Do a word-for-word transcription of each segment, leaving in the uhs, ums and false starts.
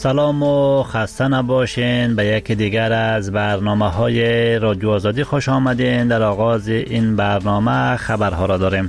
سلام و خسته نباشین. به یک دیگر از برنامه های رادیو آزادی خوش آمدین. در آغاز این برنامه خبرها را داریم.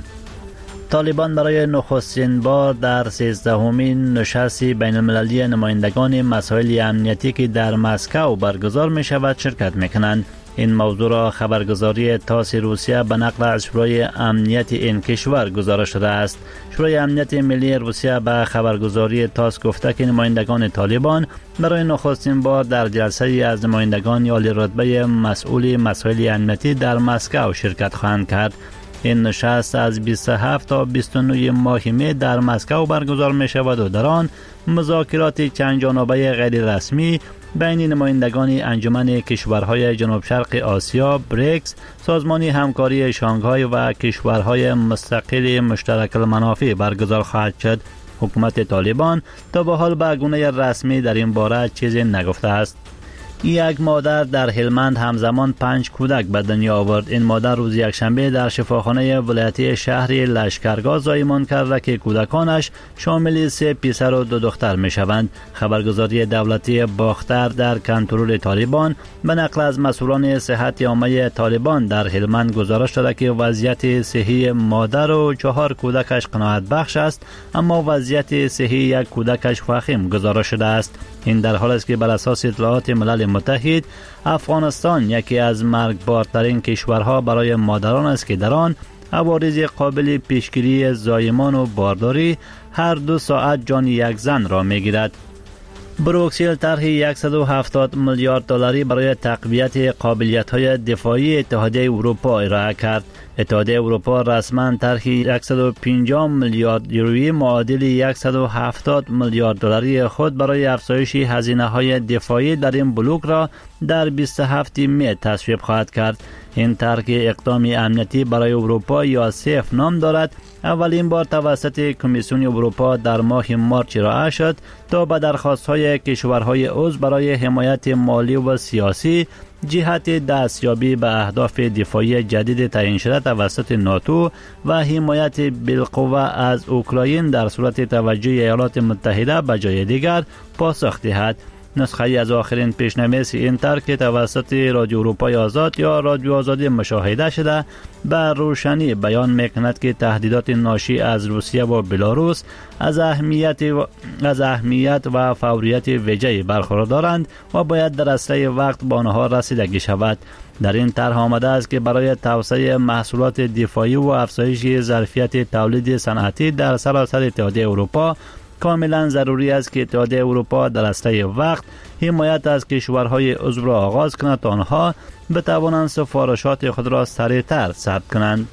طالبان برای نخستین بار در سیزدهمین نشست بین المللی نمایندگان مسائل امنیتی که در مسکو برگزار می شود شرکت می کنند. این موضوع را خبرگزاری تاس روسیه به نقل از شورای امنیت این کشور گزارش داده است. شورای امنیت ملی روسیه به خبرگزاری تاس گفته که نمایندگان طالبان برای نخستین بار در جلسه از نمایندگان عالی رتبه مسئول مسائل امنیتی در مسکو شرکت خواهند کرد. این نشست از بیست و هفت تا بیست و نه ماه می در مسکو برگزار می شود و در آن مذاکرات چند جانبه غیر رسمی بین نمایندگان انجمن کشورهای جنوب شرق آسیا بریکس، سازمان همکاری شانگهای و کشورهای مستقل مشترک المنافع برگزار خواهد شد. حکومت طالبان تا به حال به گونه رسمی در این باره چیزی نگفته است. یک مادر در هلمند همزمان پنج کودک به دنیا آورد. این مادر روز یکشنبه در شفاخانه ولایتی شهر لشکرگاه زایمان کرده که کودکانش شامل سه پسر و دو دختر می شوند. خبرگزاری دولتی باختر در کنترل طالبان به نقل از مسئولان صحت عامه طالبان در هلمند گزارش داده که وضعیت صحی مادر و چهار کودکش قناعت بخش است، اما وضعیت صحی یک کودکش وخیم گزارش شده است. این در حالی است که بر اساس اطلاعات ملل متحد افغانستان یکی از مرگبارترین کشورها برای مادران است که در آن عوارض قابل پیشگیری زایمان و بارداری هر دو ساعت جان یک زن را میگیرد. بروکسل طرح صد و هفتاد میلیارد دلاری برای تقویت قابلیت‌های دفاعی اتحادیه اروپا ارائه کرد. اتحادیه اروپا رسما طرح صد و پنجاه میلیارد یورویی معادل صد و هفتاد میلیارد دلاری خود برای افزایش هزینه‌های دفاعی در این بلوک را در بیست و هفت می تصویب خواهد کرد. این طرح اقدام امنیتی برای اروپا یا سیف نام دارد. اولین بار توسط کمیسیون اروپا در ماه مارچ ارائه شد تا به درخواست‌های کشورهای عضو برای حمایت مالی و سیاسی جهت دستیابی به اهداف دفاعی جدید تعیین شده توسط ناتو و حمایت بالقوه از اوکراین در صورت توجه ایالات متحده به جای دیگر پاسخ دهد. نسخه از آخرین پیشنویس این طرح که توسط رادیو اروپای آزاد یا رادیو آزادی مشاهده شده به روشنی بیان میکند که تهدیدات ناشی از روسیه و بلاروس از اهمیت و از اهمیت و فوریت ویژه‌ای برخوردارند و باید در اسرع وقت به آنها رسیدگی شود. در این طرح آمده است که برای توسعه محصولات دفاعی و افزایش ظرفیت تولید صنعتی در سراسر اتحادیه اروپا کاملا ضروری است که اتحادیه اروپا در اسرع وقت حمایت از کشورهای عضو را آغاز کند تا آنها بتوانند سفارشات خود را سریعتر ثبت کنند.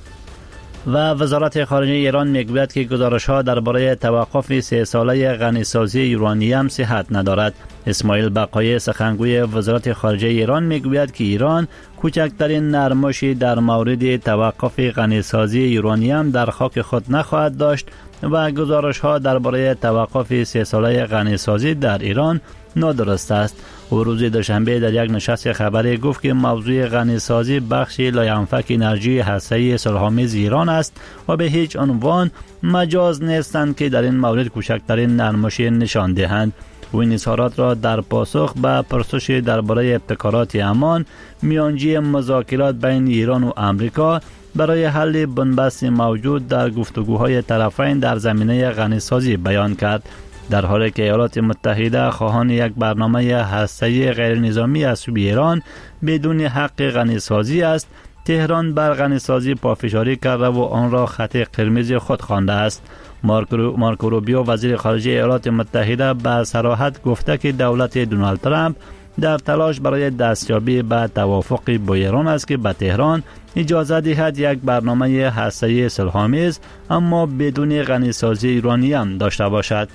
و وزارت خارجه ایران میگوید که گزارش‌ها درباره توقف سه ساله غنیسازی یورانیم صحت ندارد. اسماعیل بقایی سخنگوی وزارت خارجه ایران میگوید که ایران کوچکترین نرمشی در مورد توقف غنیسازی یورانیم در خاک خود نخواهد داشت و گزارش‌ها درباره توقف سه ساله غنیسازی در ایران نادرست است. او روز دوشنبه در یک نشست خبری گفت که موضوع غنیسازی بخشی لاینفک انرژی هسته‌ای صلح‌آمیز ایران است و به هیچ عنوان مجاز نیستند که در این مورد کوچکترین نرمشی نشان دهند. او این اظهارات را در پاسخ به پرسش درباره ابتکارات امان میانجی مذاکرات بین ایران و آمریکا برای حل بنبست موجود در گفتگوهای طرفین در زمینه غنیسازی بیان کرد. در حالی که ایالات متحده خواهان یک برنامه هسته‌ای غیر نظامی از سوی ایران بدون حق غنیسازی است، تهران بر غنیسازی پافشاری کرده و آن را خط قرمز خود خوانده است. مارکو روبیو وزیر خارجه ایالات متحده به صراحت گفته که دولت دونالد ترامپ در تلاش برای دستیابی به توافق با ایران است که به تهران اجازه دهد یک برنامه هسته‌ای صلح‌آمیز اما بدون غنیسازی یورانیم داشته باشد.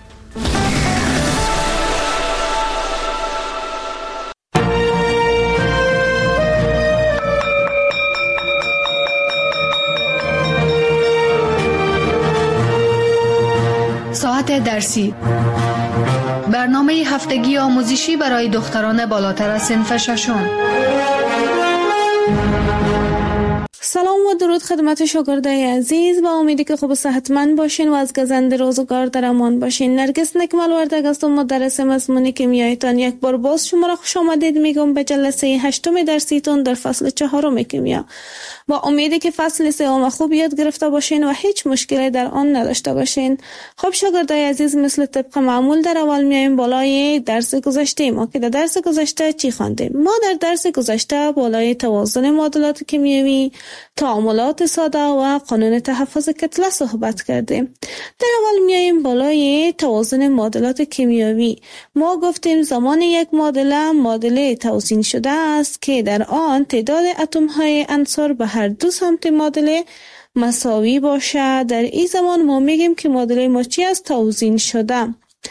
ساعت درسی، برنامه هفتگی آموزشی برای دختران بالاتر از صنف ششم. سلام و درود خدمت شاگردای عزیز. با امیدی که خوب و صحتمند باشین و از گزند روزگار در امان باشین. نرگس نکمل وردگ هستم، مدرس مضمون کیمیایتان. یک بار باز شما را خوش آمدید میگم به جلسه هشتم درسیتون در فصل چهارم کیمیا. با امیدی که فصل سوم خوب یاد گرفته باشین و هیچ مشکلی در آن نداشته باشین. خب شاگردای عزیز، مثل طبق معمول در اول میایم بالای درس گذشته ما که در درس گذشته چی خواندیم. ما در درس گذشته بالای توازن معادلات کیمیایی، تعاملات ساده و قانون تحفظ کتله صحبت کردیم. در اول میایم بالای توازن معادلات کیمیایی. ما گفتیم زمان یک معادله معادله توزین شده است که در آن تعداد اتم های عنصر به هر دو سمت معادله مساوی باشه. در این زمان ما میگیم که معادله ما چی است؟ توزین شده.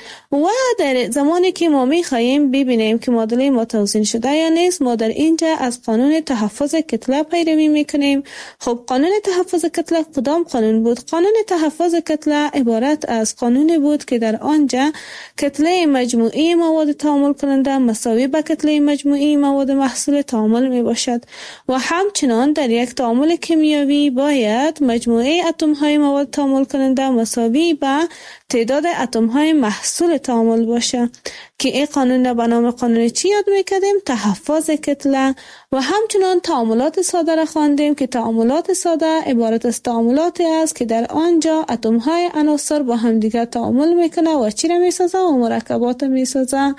و در زمانی که ما میخواییم ببینیم که معادله ما توزین شده یا نیست، ما در اینجا از قانون تحفظ کتله پیروی میکنیم. خب قانون تحفظ کتله کدام قانون بود؟ قانون تحفظ کتله عبارت از قانونی بود که در آنجا کتله مجموعی مواد تعامل کننده مساوی به کتله مجموعی مواد محصول تعامل می باشد و همچنان در یک تعامل کیمیایی باید مجموعه اتم های مواد تعامل کننده مساوی به تعداد اتم های محصول تعامل باشه که این قانون را به نام قانون چی یاد میکردیم؟ تحفظ کتله. و همچنان تعاملات ساده را خواندیم که تعاملات ساده عبارت از تعاملاتی است که در آنجا اتم های عناصر با هم دیگر تعامل میکنه و چی را میسازه؟ و مرکبات میسازه.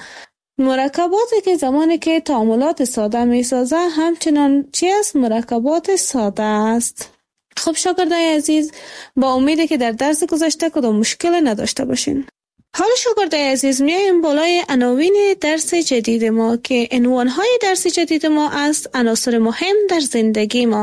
مرکباتی که زمانی که تعاملات ساده میسازه همچنان چی است؟ مرکبات ساده است. خب شاگردای عزیز، با امیده که در درس گذشته کدام مشکل نداشته باشین. حالا شاگردای عزیز میایم بالای عناوین درس جدید ما که عنوانهای درس جدید ما است عناصر مهم در زندگی ما.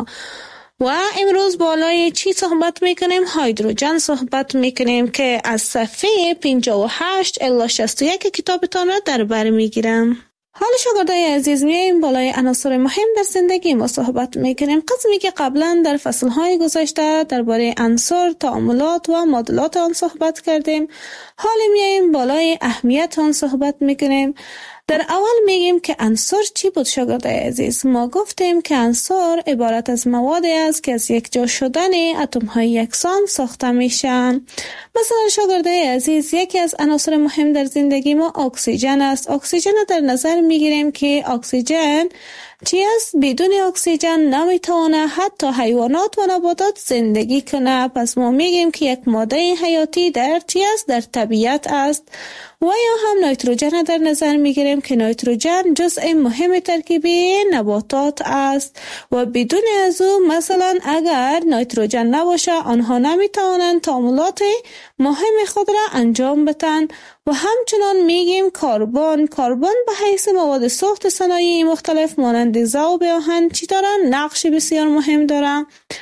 و امروز بالای چی صحبت میکنیم؟ هیدروژن صحبت میکنیم که از صفحه پنجاه و هشت الی شصت و یک کتابتان را در بر میگیرم. حالا شاگردای عزیز میایم بالای عناصر مهم در زندگی ما صحبت میکنیم. قسمی که قبلا در فصلهای گذشته درباره عناصر، تعاملات و معادلات آن صحبت کردیم. حالا میایم بالای اهمیت آن صحبت میکنیم. در اول میگیم که عنصر چی بود شاگردای عزیز؟ ما گفتیم که عنصر عبارت از موادی است که از یک جا شدن اتم های یکسان ساخته میشن. مثلا شاگردای عزیز، یکی از عناصر مهم در زندگی ما اکسیژن است. اکسیژن در نظر میگیریم که اکسیژن چی است؟ بدون اکسیژن نمیتونه حتی حیوانات و نباتات زندگی کنه. پس ما میگیم که یک ماده حیاتی در چی است؟ در طبیعت است. و یا هم نیتروژن در نظر میگیریم که نیتروژن جزء مهم ترکیبی نباتات است و بدون از او مثلا اگر نیتروژن نباشه آنها نمیتوانند تعاملات مهم خود را انجام بدن. و همچنان میگیم کربن کربن به حیث مواد ساخت صنایع مختلف مانند ذوب آهن چی دارن؟ نقش بسیار مهم دارن.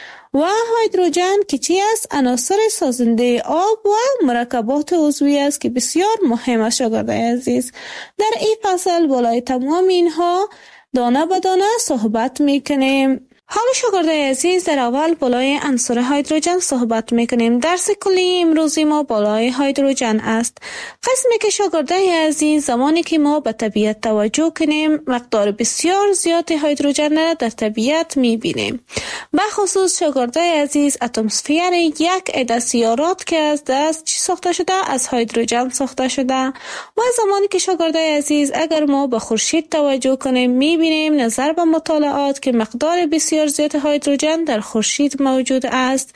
و هیدروژن که چی است؟ عناصر سازنده آب و مرکبات عضوی است که بسیار مهم است شاگردای عزیز. در این فصل بالای تمام اینها دانه به دانه صحبت میکنیم. حالا شاگردای عزیز، در اول بالای عنصر هیدروژن صحبت میکنیم. درس کلی امروزی ما بالای هیدروژن است. قسمی که شاگردای عزیز زمانی که ما به طبیعت توجه کنیم مقدار بسیار زیاد هیدروژن را در طبیعت میبینیم. به خصوص شاگردای عزیز اتمسفر یک عده سیارات که از دست چی ساخته شده؟ از هیدروژن ساخته شده. و زمانی که شاگردای عزیز اگر ما به خورشید توجه کنیم میبینیم نظر به مطالعات که مقدار بسیار زیاد هیدروژن در خورشید موجود است.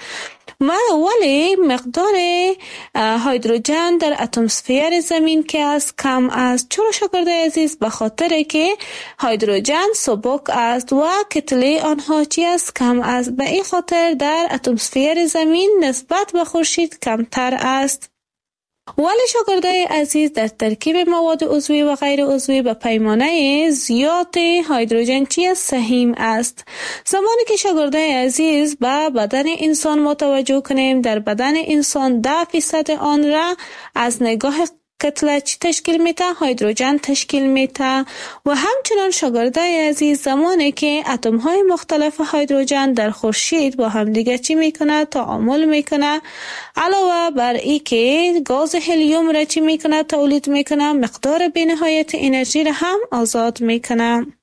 ولی مقدار هیدروژن در اتمسفر زمین که است کم است. چرا شاگردای عزیز؟ به خاطر که هیدروژن سبک است و کتله آنها چی است؟ کم است. به این خاطر در اتمسفر زمین نسبت به خورشید کمتر است. ولی شاگردای عزیز در ترکیب مواد عضوی و غیر عضوی به پیمانه زیاد هیدروژن چی است؟ سهیم است. زمانی که شاگردای عزیز به بدن انسان متوجه کنیم، در بدن انسان ده فیصد آن را از نگاه کتله چی تشکیل میته؟ هیدروژن تشکیل میته. و همچنان شاگردای عزیز زمانی که اتم های مختلف هیدروژن در خورشید با هم دیگه چی میکنه؟ تعامل میکنه. علاوه بر ای که گاز هلیوم را چی میکنه؟ تولید میکنه. مقدار بی‌نهایت انرژی را هم آزاد میکنه.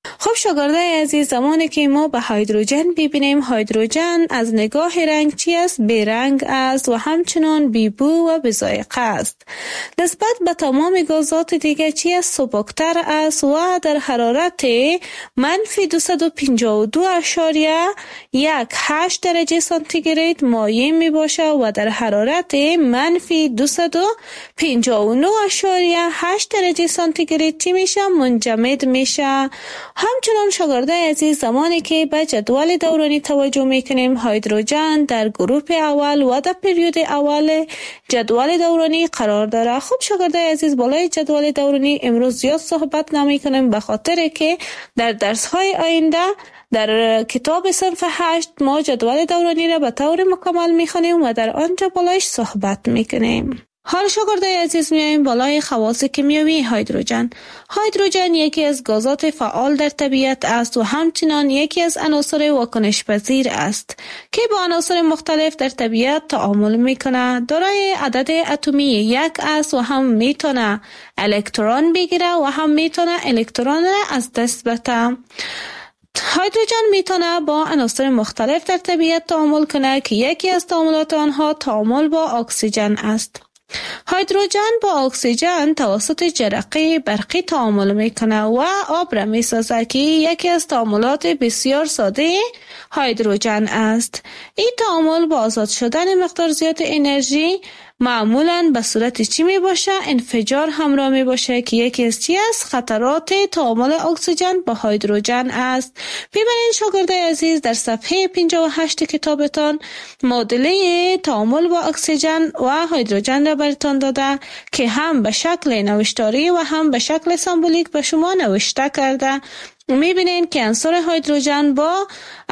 خب شاگردای عزیز، زمانی که ما به هیدروژن ببینیم، هیدروژن از نگاه رنگ چی است؟ بی رنگ است و همچنان بی بو و بی ذائقه است. نسبت به تمام گازات دیگه چی است؟ سبکتر است و در حرارت منفی دویست و پنجاه و دو اشاریه یک هشت درجه سانتیگراد مایع می باشه و در حرارت منفی دویست و پنجاه و نه اشاریه هشت درجه سانتیگراد چی میشه؟ منجمد میشه. همچنان شاگردای عزیز، زمانی که به جدول دورانی توجه میکنیم، هیدروژن در گروه اول و در پریود اول جدول دورانی قرار داره. خب شاگردای عزیز، بالای جدول دورانی امروز زیاد صحبت نمی کنیم به خاطر که در درس های آینده در کتاب صنف هشت ما جدول دورانی را به طور مکمل میخونیم و در آنجا بالایش صحبت میکنیم. حال شاگردای عزیز میایم بالای خواص کیمیایی هیدروژن. هیدروژن یکی از گازات فعال در طبیعت است و همچنین یکی از عناصر واکنش پذیر است که با عناصر مختلف در طبیعت تعامل میکنه. دارای عدد اتمی یک است و هم میتونه الکترون بگیره و هم میتونه الکترون را از دست بده. هیدروژن میتونه با عناصر مختلف در طبیعت تعامل کنه که یکی از تعاملات آنها تعامل با اکسیژن است. هیدروژن با اکسیژن توسط جرقه برقی تعامل میکنه و آب را میسازه که یکی از تعاملات بسیار ساده هیدروژن است. این تعامل با آزاد شدن مقدار زیاد انرژی معمولاً به صورت چی می باشه؟ انفجار همراه می باشه که یکی از چی است؟ خطرات تعامل اکسیژن با هیدروژن است. ببینید شاگردای عزیز، در صفحه پنجاه و هشت کتابتان معادله تعامل با اکسیژن و هیدروژن را براتان داده که هم به شکل نوشتاری و هم به شکل سمبولیک به شما نوشته کرده. میبینین که عنصر هیدروژن با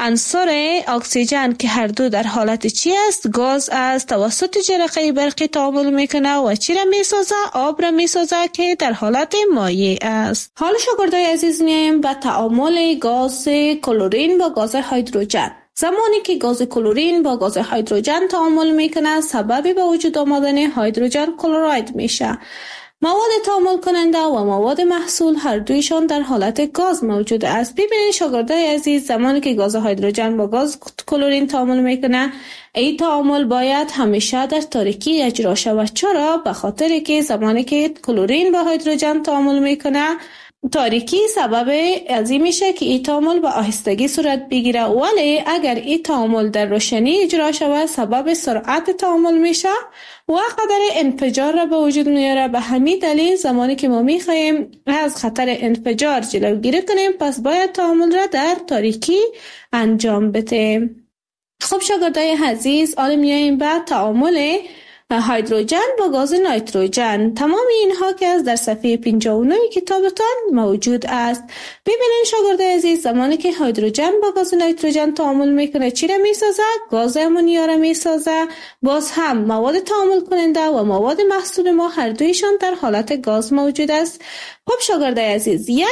عنصر اکسیژن که هر دو در حالت چی است؟ گاز است، توسط جرقه برقی تعامل میکنه و چی را میسازه؟ آب را میسازه که در حالت مایع است. حالا شاگردای عزیز میایم به تعامل گاز کلورین با گاز هیدروژن. زمانی که گاز کلورین با گاز هیدروژن تعامل میکنه، سبب به وجود آمدن هیدروژن کلراید میشه. مواد تعامل کننده و مواد محصول هر دویشان در حالت گاز موجود است. ببینید شاگردای عزیز، زمانی که گاز هیدروژن با گاز کلورین تعامل میکنه، این تعامل باید همیشه در تاریکی اجرا شود. چرا؟ به خاطر که زمانی که کلورین با هیدروژن تعامل میکنه، تاریکی سبب از این میشه که این تعامل با آهستگی صورت بگیره، ولی اگر این تعامل در روشنی اجرا شود سبب سرعت تعامل میشه و قدر انفجار را به وجود میاره. به همین دلیل زمانی که ما میخوایم از خطر انفجار جلوگیری کنیم، پس باید تعامل را در تاریکی انجام بدیم. خب شاگردای عزیز، حالا میایم به تعامل هیدروژن با گاز نیتروژن. تمام اینها که از در صفحه پنجاه و نه کتابتان موجود است. ببینید شاگردای عزیز، زمانی که هیدروژن با گاز نیتروژن تعامل میکنه چی را میسازه؟ گاز امونیا را میسازه. باز هم مواد تعامل کننده و مواد محصول ما هر دویشان در حالت گاز موجود است. خب شاگردای عزیز، یک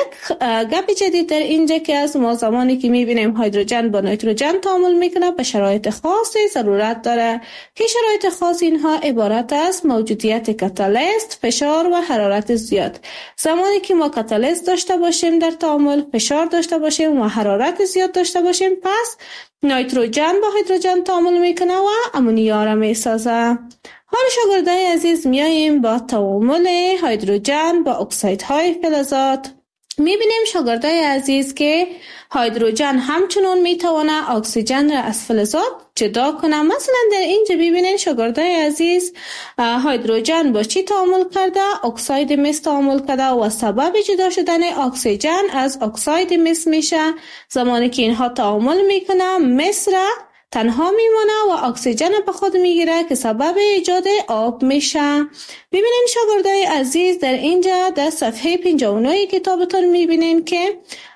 گپ جدید در اینجا که از ما زمانی که میبینیم هیدروژن با نیتروژن تعامل میکنه به شرایط خاصی ضرورت داره که شرایط خاص اینها عبارت است موجودیت کاتالیست، فشار و حرارت زیاد. زمانی که ما کاتالیست داشته باشیم در تعامل، فشار داشته باشیم و حرارت زیاد داشته باشیم، پس نیتروژن با هیدروژن تعامل میکنه و امونیا را میسازه. حالا شاگردای عزیز میاییم با تعامل هیدروژن با اکسیدهای فلزات. میبینیم شاگردای عزیز که هیدروژن همچنان میتونه اکسیژن را از فلزات جدا کنه. مثلا در اینجا ببینید شاگردای عزیز، هیدروژن با چی تعامل کرده؟ اکساید مس تعامل کرده و سبب جدا شدن اکسیژن از اکساید مس میشه. زمانی که اینها تعامل میکنه، مس را تنها میمونه و اکسیژن به خود میگیره که سبب ایجاد آب میشه. ببینین شاگردای عزیز، در اینجا در صفحه پنجاه و نه کتابتون میبینین که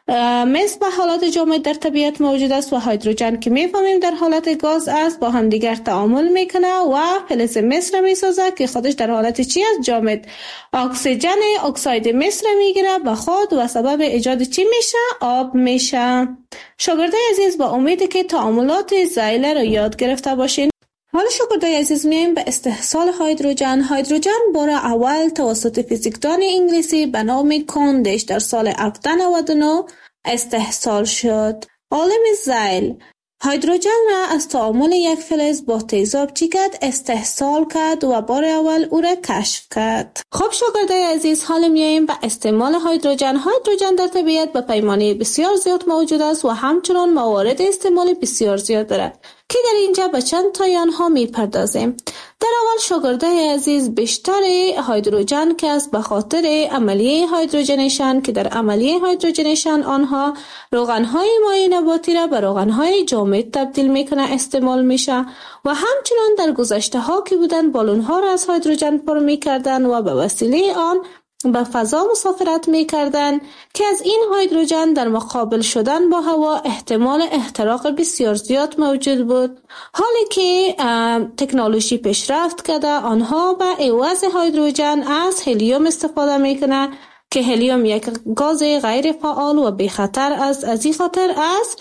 مس به حالات جامد در طبیعت موجود است و هیدروژن که میفهمیم در حالت گاز است با هم دیگر تعامل میکنه و فلز مس را میسازه که خودش در حالت چی است؟ جامد. اکسیژن اکساید مس را میگیره به خود و سبب ایجاد چی میشه؟ آب میشه. شاگردای عزیز، با امید که تعاملات زایله را یاد گرفته باشین. حالا شاگردای عزیز میایم به استحصال هیدروژن. هیدروژن بار اول توسط فیزیکدان انگلیسی به نام کاندیش در سال هفتصد و نود و نه استحصال شد. عالم زیل هیدروژن را از تعامل یک فلز با تیزاب چی کرد؟ استحصال کرد و بار اول او را کشف کرد. خب شاگردای عزیز، حالا میاییم به استعمال هیدروژن. هیدروژن در طبیعت به پیمانه بسیار زیاد موجود است و همچنان موارد استعمال بسیار زیاد دارد که در اینجا به چند تای آنها میپردازیم. در اول شاگردای عزیز، بیشتر هیدروژن که است به خاطر عملیه هیدروژنیشن که در عملیه هیدروژنیشن آنها روغنهای مایع نباتی را به روغنهای جامد تبدیل میکنه استعمال میشه و همچنان در گذشته ها که بودن بالون ها را از هیدروژن پر میکردن و به وسیله آن به فضا مسافرت میکردن که از این هیدروژن در مقابل شدن با هوا احتمال احتراق بسیار زیاد موجود بود. حالی که تکنولوژی پیشرفت کرده، آنها به عوض هیدروژن از هلیوم استفاده میکنه که هلیوم یک گاز غیر فعال و بی خطر است. از این خاطر از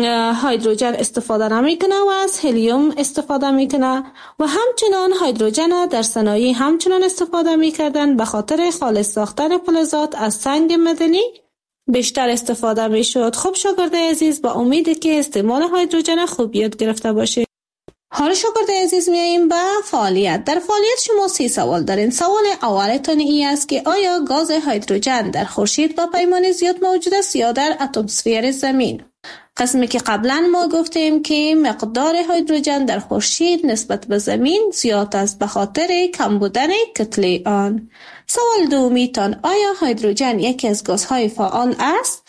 هیدروژن استفاده نمیکنه و از هلیوم استفاده میکنه و همچنان هیدروژن در صنایع همچنان استفاده میکردن به خاطر خالص ساختن فلزات از سنگ معدنی بیشتر استفاده میشد. خب شاگردای عزیز، با امید که استعمال هیدروژن خوب یاد گرفته باشه. حالا شاگردای عزیز میاییم به فعالیت. در فعالیت شما سی سوال دارین. سوال اولتون این است که آیا گاز هیدروژن در خورشید با پیمانه زیاد موجود است یا در اتمسفر زمین؟ قسمی که قبلا ما گفتیم که مقدار هیدروژن در خورشید نسبت به زمین زیاد است به خاطر کم بودن کتله آن. سوال دومیتان، آیا هیدروژن یکی از گازهای فعال است؟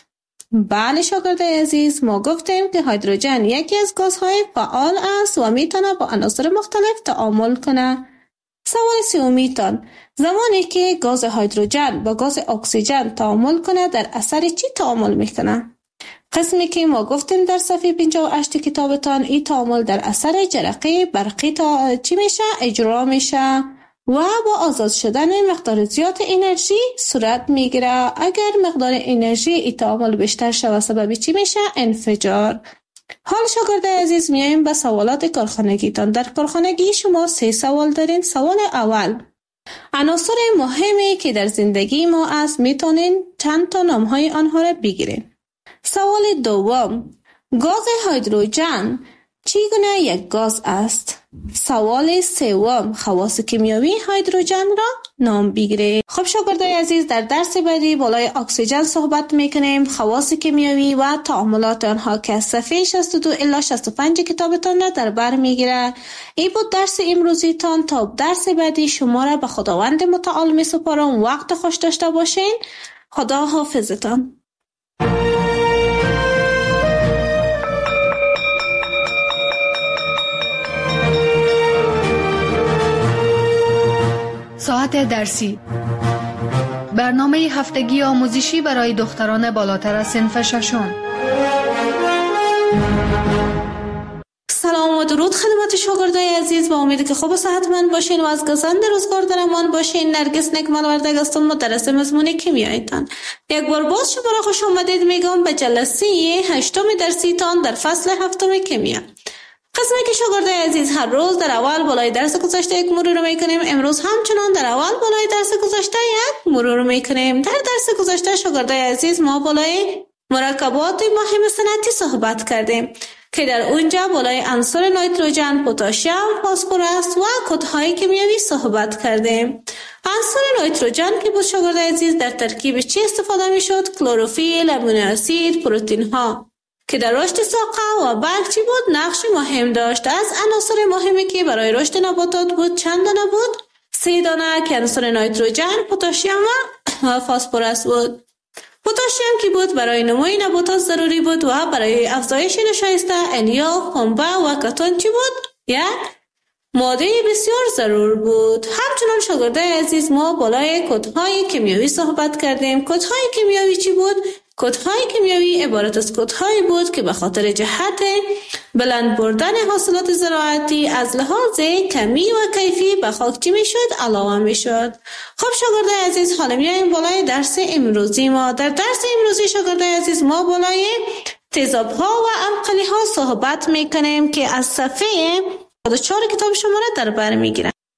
بله شاگردای عزیز، ما گفتیم که هیدروژن یکی از گازهای فعال است و میتونه با عناصر مختلف تعامل کنه. سوال سومیتان، زمانی که گاز هیدروژن با گاز اکسیژن تعامل کنه در اثر چی تعامل میکنه؟ قسمی که ما گفتیم در صفحه پنجاه و هشت کتابتان، این تعامل در اثر جرقه برقی تا چی میشه؟ اجرا میشه و با آزاد شدن مقدار زیاد انرژی صورت میگیره. اگر مقدار انرژی این تعامل بیشتر شود سبب چی میشه؟ انفجار. حال شاگردای عزیز میاییم به سوالات کارخانگیتان. در کارخانگی شما سه سوال دارین. سوال اول، عناصر مهمی که در زندگی ما است میتونین چند تا نامهای آنها را بگیرین. سوال دوم، گاز هیدروژن چگونه یک گاز است؟ سوال سوم، خواص کیمیایی هیدروژن را نام بگیرید. خب شاگردای عزیز، در درس بعدی بالای اکسیژن صحبت میکنیم، خواص کیمیایی و تعاملات آنها که از صفحه شصت و دو الی شصت و پنج کتابتان را در بر میگیره. این بود درس امروزیتان. تا درس بعدی شما را به خداوند متعال میسپارم. وقت خوش داشته باشین. خدا حافظتان. ساعت درسی، برنامه هفتگی آموزشی برای دختران بالاتر از صنف ششم. سلام و درود خدمت شاگردای عزیز، با امید که خوب و صحتمند باشین و از گزند روزگار در امان باشین. نرگس نکملوردگ هستم، مدرس مضمون کیمیایتان. یک بار باز شما را خوش آمدید میگم به جلسه هشتم درسیتان در فصل هفتم کیمیا. قسمی که شاگردای عزیز هر روز در اول بالای درس گذشته یک مرور میکنیم، امروز همچنان در اول بالای درس گذشته یک مرور میکنیم. در درس گذشته شاگردای عزیز ما بالای مرکبات مهم صنعتی صحبت کردیم که در اونجا بالای عنصر نیتروژن، پتاسیم، فسفر و کدهای کیمیایی صحبت کردیم. عنصر نیتروژن که بود شاگردای عزیز در ترکیب چی استفاده میشد؟ کلروفیل، امینو اسید، پروتئین ها که در رشد ساقه و برگ چی بود؟ نقش مهم داشت. از عناصر مهمی که برای رشد نباتات بود چند دانه بود؟ سه دانه که عنصر نیتروژن، پتاسیم و فسفر بود. پتاسیم که بود برای نموی نباتات ضروری بود و برای افزایش نشایسته الیاف، پنبه و کتان چی بود؟ یک ماده بسیار ضرور بود. همچنان شاگردای عزیز ما بالای کدهای کیمیایی صحبت کردیم. کدهای کیمیایی چی بود؟ کدهای کیمیایی عبارت از کدهایی بود که به خاطر جهت بلند بردن حاصلات زراعتی از لحاظ کمی و کیفی به خاک چی میشد؟ علاوه میشد. خب شاگردای عزیز، حالا میایم بالای درس امروزی ما. در درس امروزی شاگردای عزیز ما بالای تیزاب ها و القلی ها صحبت میکنیم که از صفحه چهار کتاب شما را در بر میگیرن.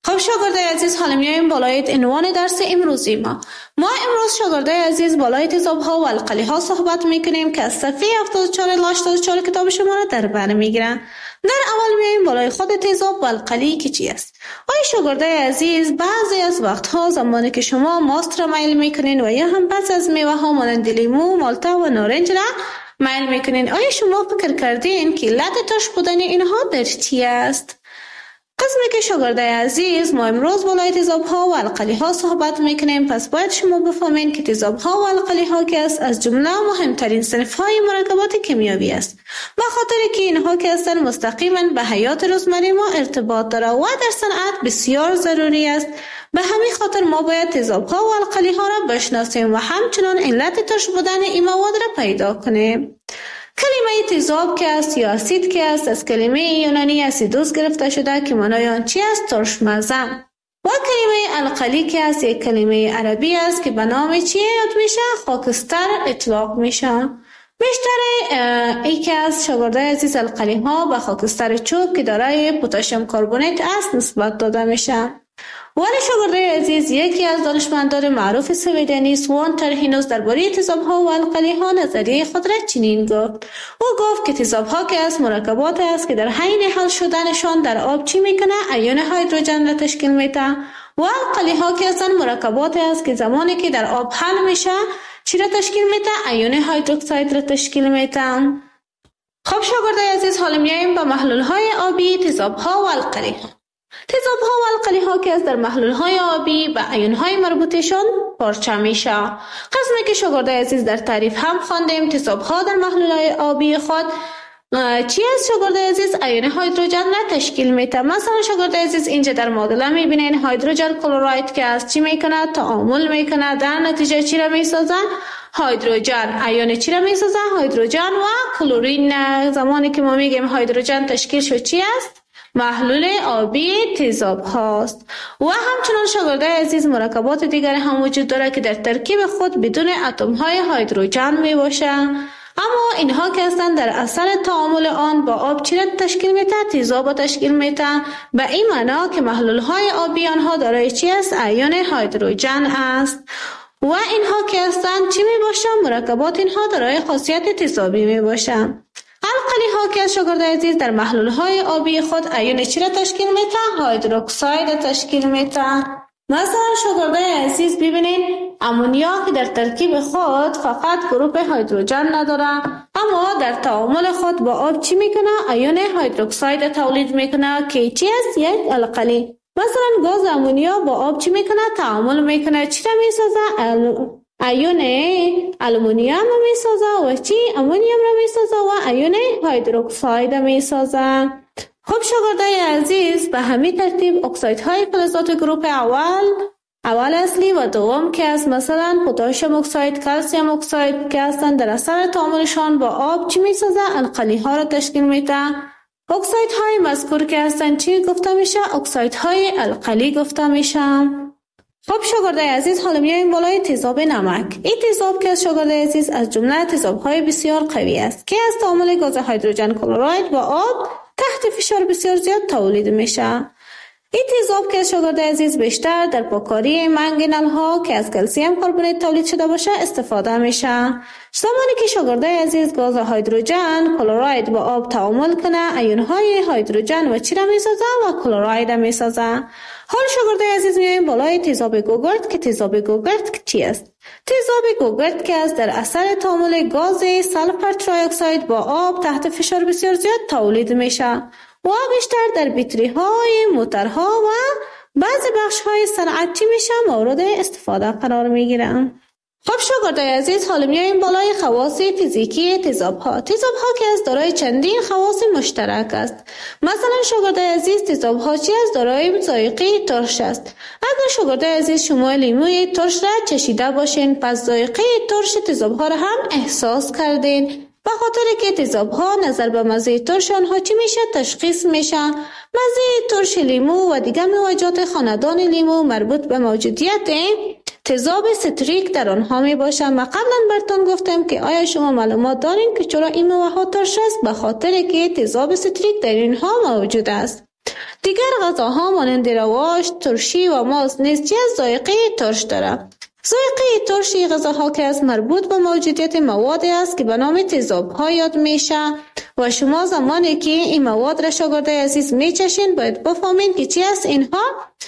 خب شاگردای عزیز، حالا میایم بالای عنوان درس امروزی ما. ما امروز شاگردای عزیز بالای تیزاب ها و القلی ها صحبت میکنیم که از صفحه هفتاد و چهار الی هشتاد و چهار کتاب شما را در بر میگیرن. در اول میایم بالای خود تیزاب و القلی که چی است. آیا شاگردای عزیز بعضی از وقتها زمانی که شما ماست را میل میکنین و یا هم بعضی از میوه ها مانند لیمو، مالتا و نارنج را میل میکنین، آیا شما فکر کردین که علت ترش بودن اینها در چی است؟ قسمی که شاگردای عزیز ما امروز بالای تیزاب ها و القلی ها صحبت میکنیم، پس باید شما بفهمین که تیزاب ها و القلی ها که است از جمله مهمترین صنف های مرکبات کیمیایی است، به خاطر که اینها که هستند مستقیما به حیات روزمره ما ارتباط داره و در صنعت بسیار ضروری است. به همین خاطر ما باید تیزاب ها و القلی ها را بشناسیم و همچنان علت ترش بودن این مواد را پیدا کنیم. کلمه تیزاب که است یا اسید که است از کلمه یونانی اسیدوس گرفته شده که معنای آن چی است؟ ترشمزه. و کلمه القلی که است یک کلمه عربی است که به نام چی یاد میشه؟ خاکستر اطلاق میشه. بیشتر ای که از شاگردای عزیز القلی ها به خاکستر چوب که دارای پتاسیم کربونات است نسبت داده میشه. ولی شاگردای عزیز یکی از دانشمندان معروف سویدنی سوان ترهینوس درباره تیزاب ها و القلی ها نظریه خود را چنین گفت. او گفت که تیزاب ها که از مرکبات است که در حین حل شدنشان در آب چی میکنه؟ ایون هیدروژن را تشکیل میده. و القلی ها که از مرکبات است که زمانی که در آب حل میشه چی را تشکیل میده؟ ایون هیدروکساید را تشکیل میده. خب شاگردای عزیز، حالا میایم به محلول های آبی تیزاب ها و القلی ها. تیزاب ها و القلی ها که از در محلول های آبی به ایون های مربوطشان پارچه میشه. قسمی که شاگردای عزیز در تعریف هم خواندیم، تیزاب ها در محلول های آبی خود چی از شاگردای عزیز؟ ایون هیدروژن را تشکیل میده. مثلا شاگردای عزیز اینجا در معادله میبینین هیدروژن کلراید که از چی میکنه؟ تعامل میکنه، در نتیجه چی را میسازه؟ هیدروژن. ایون چی را میسازه؟ هیدروژن و کلورین. زمانی که ما میگیم هیدروژن تشکیل شد چی است؟ محلول آبی تیزاب هاست. و همچنان شاگردای عزیز مرکبات دیگر هم وجود داره که در ترکیب خود بدون اتم های هیدروژن می باشه، اما اینها که هستند در اثر تعامل آن با آب چی را تشکیل میده؟ تیزاب تشکیل میده. به این معنا که محلول های آبی آنها دارای چی است؟ ایون هیدروژن است. و اینها که هستند چی می باشه؟ مرکبات اینها دارای خاصیت تیزابی می باشه. القلی ها که از شاگردای عزیز در محلول های آبی خود ایون چی را تشکیل میده؟ هیدروکساید تشکیل میده. مثلا شاگردای عزیز ببینین امونیا که در ترکیب خود فقط گروپ هیدروژن نداره، اما در تعامل خود با آب چی میکنه؟ ایون هیدروکساید تولید میکنه که چی است؟ یک القلی. مثلا گاز امونیا با آب چی میکنه؟ تعامل میکنه، چی را میسازه؟ ایون آلومینیوم را میسازه و چی؟ امونیوم را میسازه و ایون هیدروکساید میسازه. خب شاگردای عزیز، به همین ترتیب اکسایدهای فلزات گروپ اول اول اصلی و دوم که است، مثلا پتاسیم اکساید، کلسیم اکساید که هستند در اثر تعاملشان با آب چی میسازه؟ القلی ها را تشکیل میده. اکسایدهای مذکور که هستند چی گفته میشه؟ اکسایدهای القلی گفته میشه. خب شاگردای عزیز، حالا میایم بالای تیزاب نمک. این تیزاب که از شاگردای عزیز از جمله تیزاب‌های بسیار قوی است که از تعامل گاز هیدروژن کلراید با آب تحت فشار بسیار زیاد تولید میشه. این تیزاب که از شاگردای عزیز بیشتر در پاککاری منگنل ها که از کلسیم کربونات تولید شده باشه استفاده میشه. زمانی که شاگردای عزیز گاز هیدروژن کلراید با آب تعامل کنه، ایون های هیدروژن و چی را میسازه؟ و کلراید میسازه. حال شاگردای عزیز میایم بالای تیزاب گوگرد که تیزاب گوگرد چی است؟ تیزاب گوگرد که از در اثر تعامل گاز سلفر تری اکساید با آب تحت فشار بسیار زیاد تولید میشه و بیشتر در بیتری های، موترها و بعضی بخش های صنعتی میشه مورد استفاده قرار میگیرن. خب شاگردای عزیز، حالا میایم بالای خواص فیزیکی تیزاب ها. تیزاب ها که از دارای چندین خواص مشترک است. مثلا شاگردای عزیز، تیزاب ها چی از دارای ذائقه ترش است. اگر شاگردای عزیز شما لیموی ترش را چشیده باشین، پس ذائقه ترش تیزاب ها را هم احساس کردین. به خاطر که تیزاب ها نظر به مزه ترش آنها چی میشه؟ تشخیص میشه. مزه ترش لیمو و دیگر موجات خاندان لیمو مربوط به موجودیت تیزاب ستریک در آنها می باشه. ما قبلا براتون گفتم که آیا شما معلومات دارین که چرا این مواد ترش است؟ به خاطر که تیزاب ستریک در اینها موجود است. دیگر غذاها مانند رواش، ترشی و ماست نیز چه از ذائقه ترش دارد. ذائقه ترشی غذاها که از مربوط به موجودیت موادی است که به نام تیزاب‌ها یاد میشه و شما زمانی که این مواد را شاگردای عزیز میچشین باید بفهمین که چی است اینها.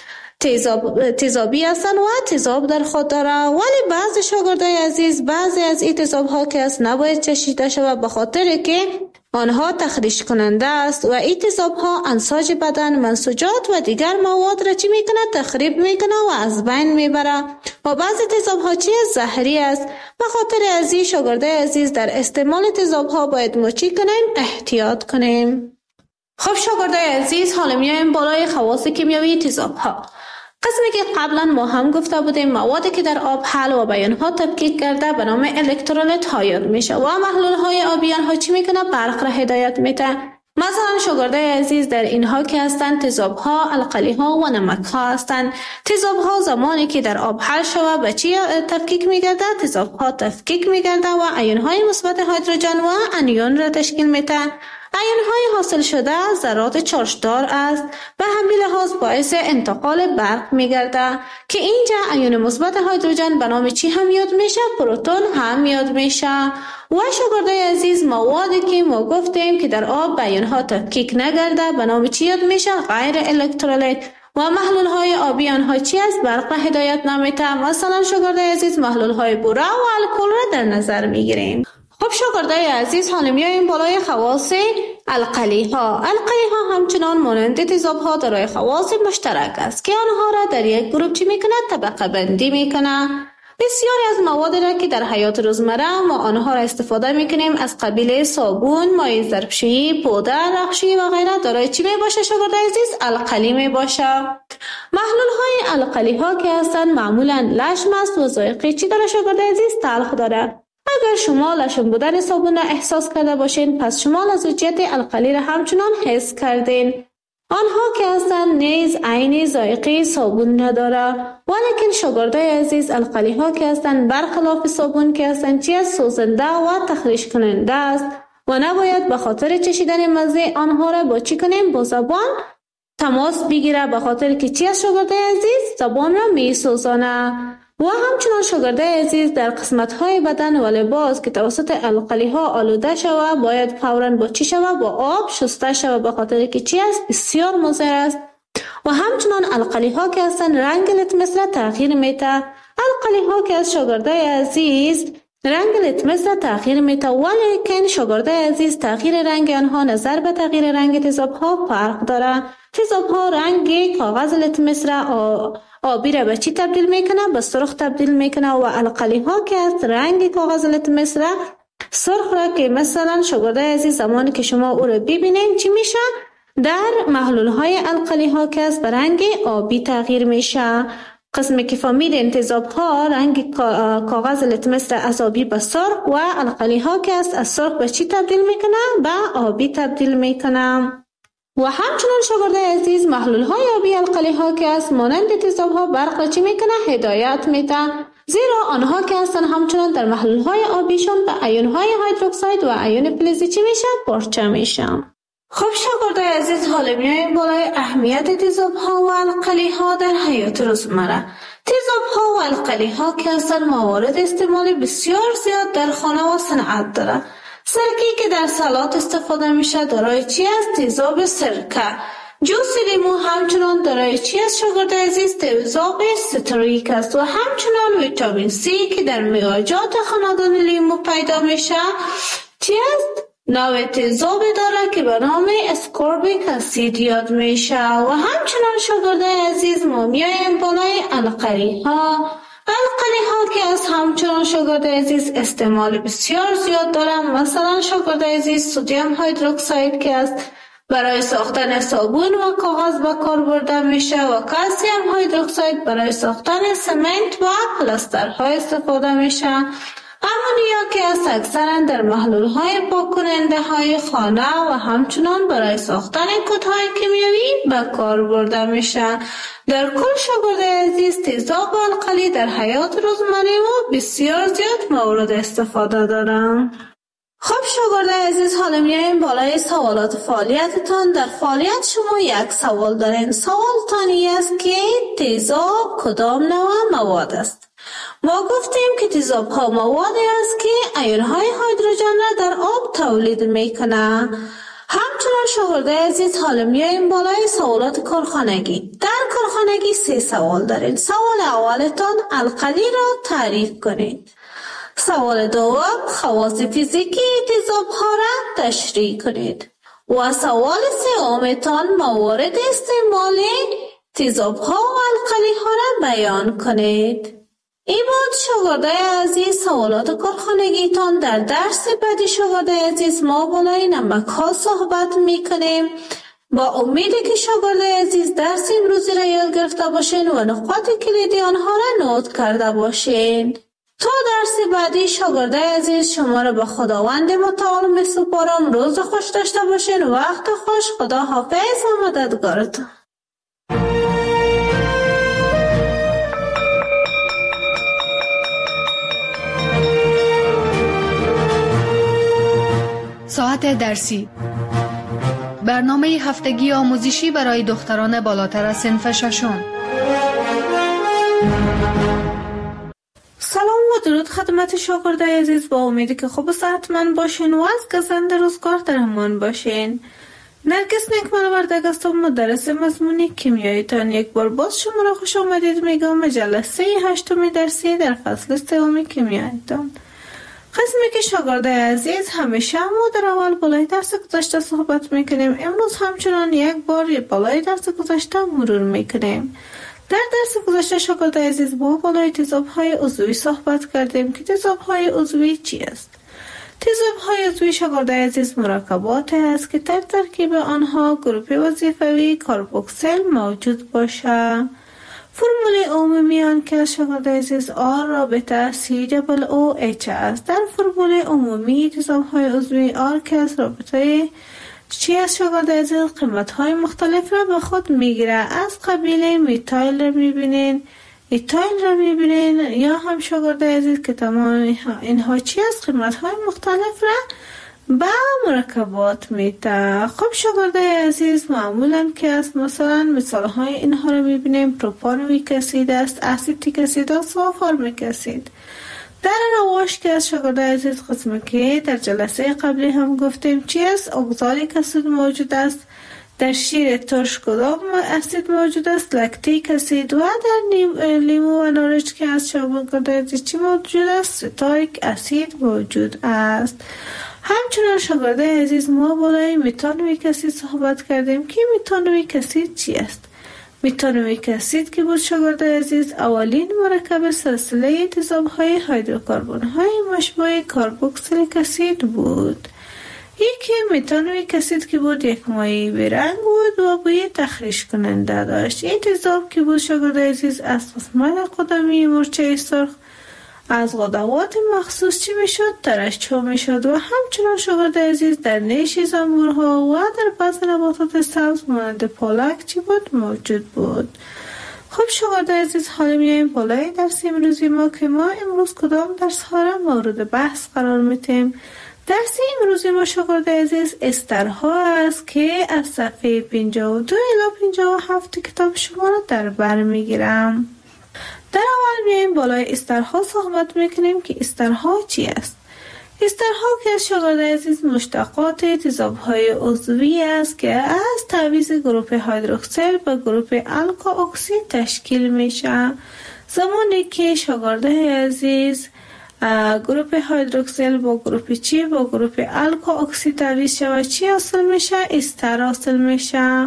تیزاب تیزابی هستن و تیزاب در خود داره، ولی بعضی شاگردای عزیز بعضی از این تیزاب ها که است نباید چشیده شود به خاطر که آنها تخریش کننده است و این تیزاب ها انساج بدن، منسوجات و دیگر مواد را چی میکنه؟ تخریب میکنه و از بین میبره و بعضی تیزاب ها چی زهری است. به خاطر از این شاگردای عزیز در استعمال تیزاب ها باید ما چی کنیم؟ احتیاط کنیم. خب شاگردای عزیز، حالا میایم بالای خواص کیمیایی تیزاب ها. قسمی که قبلا ما هم گفته بودیم موادی که در آب حل و به آنها تفکیک کرده به نام الکترولیت ها یاد میشه و محلول های آبی آنها چی میکنه؟ برق را هدایت میده. مثلا شاگردای عزیز در اینها که هستند تیزاب ها، القلی ها و نمک ها هستند. تیزاب ها زمانی که در آب حل شوه به چی تفکیک میگرده؟ تیزاب ها تفکیک میگرده و ایون های مثبت هیدروژن و انیون را تشکیل میده. ایون های حاصل شده ذرات چارجدار است، به همین لحاظ باعث انتقال برق میگرده که اینجا ایون مثبت هیدروژن به نام چی هم یاد میشه؟ پروتون هم یاد میشه. و شاگردای عزیز موادی که ما گفتیم که در آب به ایون ها تفکیک نگرده به نام چی یاد میشه؟ غیر الکترولیت. و محلول های آبی آنها چی است؟ برق هدایت نمیده. مثلا شاگردای عزیز محلول های بوره و الکل را در نظر میگیریم. خب شاگردای عزیز، حالا میایم بالای خواص القلی ها. القلی ها همچنان مانند تیزاب ها دارای خواص مشترک است که آنها را در یک گروه چی میکنه؟ طبقه بندی میکنه. بسیاری از مواد را که در حیات روزمره ما آنها را استفاده میکنیم از قبیل صابون، مایع ظرفشویی، پودر، رخشویی و غیره دارای چی میباشه شاگردای عزیز؟ القلی میباشه. محلول های القلی ها که هستند معمولا لشم است و ذائقه چی داره شاگردای عزیز؟ تلخ داره. اگر شما لشم بودن صابون را احساس کرده باشین پس شما لزوجیت القلی را همچنان حس کردین. آنها که هستند نیز عین ذائقه صابون نداره، ولیکن شاگردای عزیز القلی ها که هستند برخلاف صابون که هستند چی است؟ سوزنده و تخریش کننده است و نباید به خاطر چشیدن مزه آنها را با چی کنیم؟ با زبان تماس بگیره، به خاطر که چی است شاگردای عزیز؟ زبان را می سوزانه. و همچنان شاگردای عزیز در قسمت های بدن و لباس که توسط القلی ها آلوده شوه باید فوراً با چی شوه؟ با آب شسته شوه، به خاطر که چی است؟ بسیار مضر است. و همچنان القلی ها که هستند رنگ لتمس را تغییر میده. القلی ها که از شاگردای عزیز رنگ لتمس را تغییر میده، ولیکن شاگردای عزیز تغییر رنگ آنها نظر به تغییر رنگ تیزاب ها فرق داره. تیزاب ها رنگ کاغذ لتمس را آبی را به چی تبدیل میکنه؟ به سرخ تبدیل میکنه و القلی ها که از رنگ کاغذ لتمس را سرخ را که مثلا شاگردای عزیز زمانی که شما او را ببینین چی میشه؟ در محلول های القلی ها که از به رنگ آبی تغییر میشه. قسمی که فهمیدین تیزاب ها رنگ کاغذ لتمس را از آبی به سرخ و القلی ها که از از سرخ به چی تبدیل میکنه؟ به آبی تبدیل میکنه. و همچنان شاگردای عزیز محلول های آبی القلی ها که است مانند تیزاب ها برق را چی میکنه؟ هدایت میده، زیرا آنها که هستن همچنان در محلول های آبیشون به ایون های هیدروکساید و ایون فلزی چی میشه؟ پارچه میشن. خب شاگردای عزیز، حالا میایم بالای اهمیت تیزاب ها و القلی ها در حیات روزمره. تیزاب ها و القلی ها که هستن موارد استعمال بسیار زیاد در خانه و صنعت داره. سرکه‌ای که در سالاد استفاده میشه دارای چی است؟ تیزاب سرکه. جوس لیمو همچنان دارای چی است شاگردای عزیز؟ تیزاب ستریک است و همچنان ویتامین سی که در میوه‌جات خاندان لیمو پیدا میشه چی است؟ نوع تیزاب داره که به نام اسکوربیک اسید یاد میشه. و همچنان شاگردای عزیز ما میایم بالای القلی ها. القلی ها که از همچنان شاگردای عزیز استعمال بسیار زیاد دارن. مثلا شاگردای عزیز سدیم هیدروکساید که است برای ساختن صابون و کاغذ به کار برده میشه و کلسیم هیدروکساید برای ساختن سمنت و پلاسترها استفاده میشه. امونیا که از اکثرا در محلول های پاک کننده های خانه و همچنان برای ساختن کودهای کیمیایی به کار برده میشه. در کل شاگردای عزیز تیزاب و القلی در حیات روزمره ما بسیار زیاد مورد استفاده دارن. خب شاگرد عزیز، حالا میایم بالای سوالات فعالیتتان. در فعالیت شما یک سوال دارین. سوالتان این است که تیزاب کدام نوع مواد است؟ ما گفتیم که تیزاب ها موادی است که ایون های هیدروژن را در آب تولید میکنه. همچنان شاگرد عزیز، حالا میایم بالای سوالات کارخانگی. در کارخانگی سه سوال دارین. سوال اولتان القلی را تعریف کنید. سوال دوم خواص فیزیکی تیزاب ها را تشریح کنید. و سوال سومتان موارد استعمال تیزاب ها و القلی ها را بیان کنید. این بود شاگرد عزیز سوالات کارخانگیتان. در درس بعدی شاگرد عزیز ما بالای نمک ها صحبت میکنیم. با امید که شاگرد عزیز درس امروزی را یاد گرفته باشین و نقاط کلیدی آنها را نوت کرده باشین. تا درس بعدی شاگرد عزیز شما را به خداوند متعال میسپارم. روز خوش داشته باشین. وقت خوش. خدا حافظ و مددگارتون. ساعت درسی، برنامه هفتگی آموزشی برای دختران بالاتر از صنف ششم. سلام و درود خدمت شاگرد عزیز. با امیدی که خوب و صحتمند باشین و از گزند روزگار در امان باشین. نرگس نکمالوردگ هستم، مدرس مضمون کیمیاییتان. یک بار باز شما را خوش آمدید میگم به جلسه هشتم درسی در فصل سوم کیمیاییتان. قسمی که شاگرد عزیز همیشه ما در اول بالای درس گذشته صحبت میکنیم. امروز همچنان یک بار بالای درس گذشته مرور میکنیم. در درس گذشته شاگرد عزیز با بالای تیزاب‌های عضوی صحبت کردیم که تیزاب‌های عضوی چی است؟ تیزاب‌های عضوی شاگرد عزیز مرکبات است که در ترکیب آنها گروپ وظیفوی کاربوکسیل موجود باشه. فرمول عمومی آن که شاگرد عزیز آر رابطه سی دبل او اچ است. در فرمول عمومی تیزاب‌های عضوی آر که از رابطه چی از شاگرد عزیز قیمت‌های مختلف را به خود میگیره. از قبیل میتایل را میبینین، ایتایل را میبینین، یا هم شاگرد عزیز که تمام اینها چی از قیمت‌های مختلف را با مرکبات میده. خب شاگرد عزیز معمولا که است مثلا مثال های اینها رو میبینیم. پروپانویک اسید است، اسیتیک اسید است و فارمیک اسید. در رواش که از شاگرد عزیز قسمی که در جلسه قبلی هم گفتیم چی است؟ اگزالیک اسید موجود است. در شیر ترش کدام اسید موجود است؟ لکتیک اسید. و در لیمو و نارنج که از شاگرد عزیز چی موجود است؟ ستاریک اسید موجود است. همچنان شاگرد عزیز ما بالای متانویک اسید صحبت کردیم که متانویک اسید چی است؟ متانویک اسید که بود شاگرد عزیز اولین مرکب سلسله تیزاب‌های هیدروکربن‌های مشبوع کاربوکسیلیک اسید بود. یکی متانویک اسید که بود یک مایع بیرنگ بود و بوی تخریش کننده داشت. این تیزاب که بود شاگرد عزیز از قسمت قدمی مورچه سرخ از غدوات مخصوص چی میشد؟ ترشح میشد و همچنان شاگرد عزیز در نیش زنبورها و در بعض نباتات سبز مانند پالک چی بود؟ موجود بود. خب شاگرد عزیز حالا میایم بالای درس امروزی ما که ما امروز کدام درس ها را مورد بحث قرار میتیم. درس امروزی ما شاگرد عزیز استرها است که از صفحه پنجاه و دو الی پنجاه و هفت کتاب شما را در بر میگیرم. در اول میایم بالای استرها صحبت میکنیم که استرها چی است. استرها که از شاگرد عزیز مشتقات تیزاب‌های عضوی است که از تعویض گروپ هیدروکسیل به گروپ الکا اکسی تشکیل میشه. زمانی که شاگرد عزیز گروپ هیدروکسیل با گروپ چی با گروپ الکا اکسی تعویض شود چی حاصل میشه؟ استر حاصل میشه.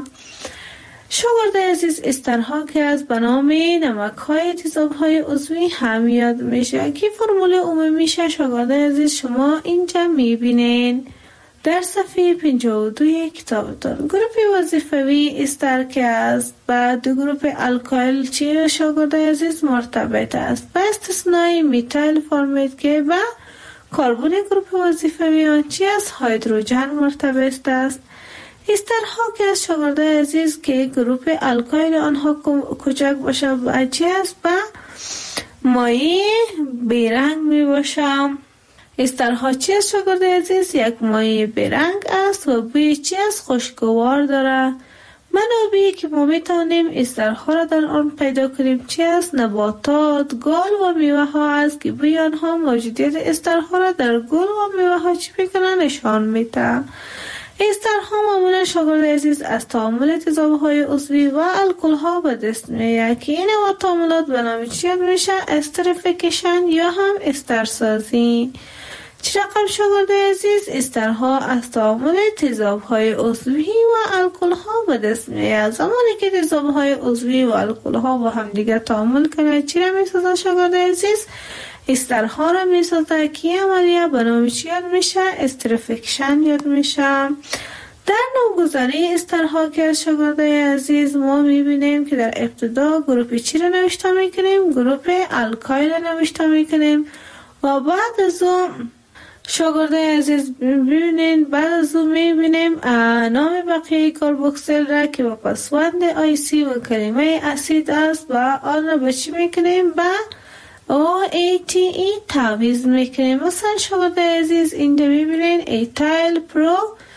شاگرد عزیز استرها که از به نام نمک های تیزاب های عضوی هم یاد میشه که فرمول عمومیشه شاگرد عزیز شما اینجا میبینین در صفحه پنجاه و دو کتابتون. گروپ وظیفوی استر که است با دو گروپ الکایل چی شاگرد عزیز مرتبط است با استثنای میتایل فورمیت که با کربن گروپ وظیفوی آن چی از هیدروژن مرتبط است. استرها که از شاگرد عزیز که گروپ الکایل آنها کوچک باشه و چی است با مایع بیرنگ می باشه. استرها چی است شاگرد عزیز؟ یک مایع برنگ است و بوی چی است؟ خوشگوار داره. منابعی که ما میتونیم استرها را در آن پیدا کنیم چی است؟ نباتات، گل و میوه ها است که بوی آنها موجودیت استرها را در گل و میوه ها چی میکنن؟ نشان میده. استرها معمولا شاگرد عزیز از تعامل تیزابهای عضوی و الکل ها به دست میاد که این نوع تعاملات به نام چی یاد میشه؟ استریفیکیشن یا هم استرسازی. چه رقم شاگرد عزیز؟ استرها از تعامل تیزابهای عضوی و الکل ها به دست میاد. زمانی که تیزابهای عضوی و الکل ها با هم دیگه تعامل کنه چی را میسازه شاگرد عزیز؟ استرها را میسازه که عملیه به نام چی یاد میشه؟ استریفیکشن یاد میشه. در نامگذاری استرها که شاگرد عزیز ما میبینیم که در ابتدا گروپ چی را نوشته میکنیم؟ گروپ الکایل را نوشته میکنیم و بعد از اون شاگرد عزیز ببینین بعد از اون میبینیم نام بقیه کاربوکسیل را که با پسوند آی سی و کلمه اسید است و آن را به چی میکنیم؟ به او ای تی ای تعویض میکنیم. مثلا شاگرد عزیز اینجا میبینین ایتایل پرو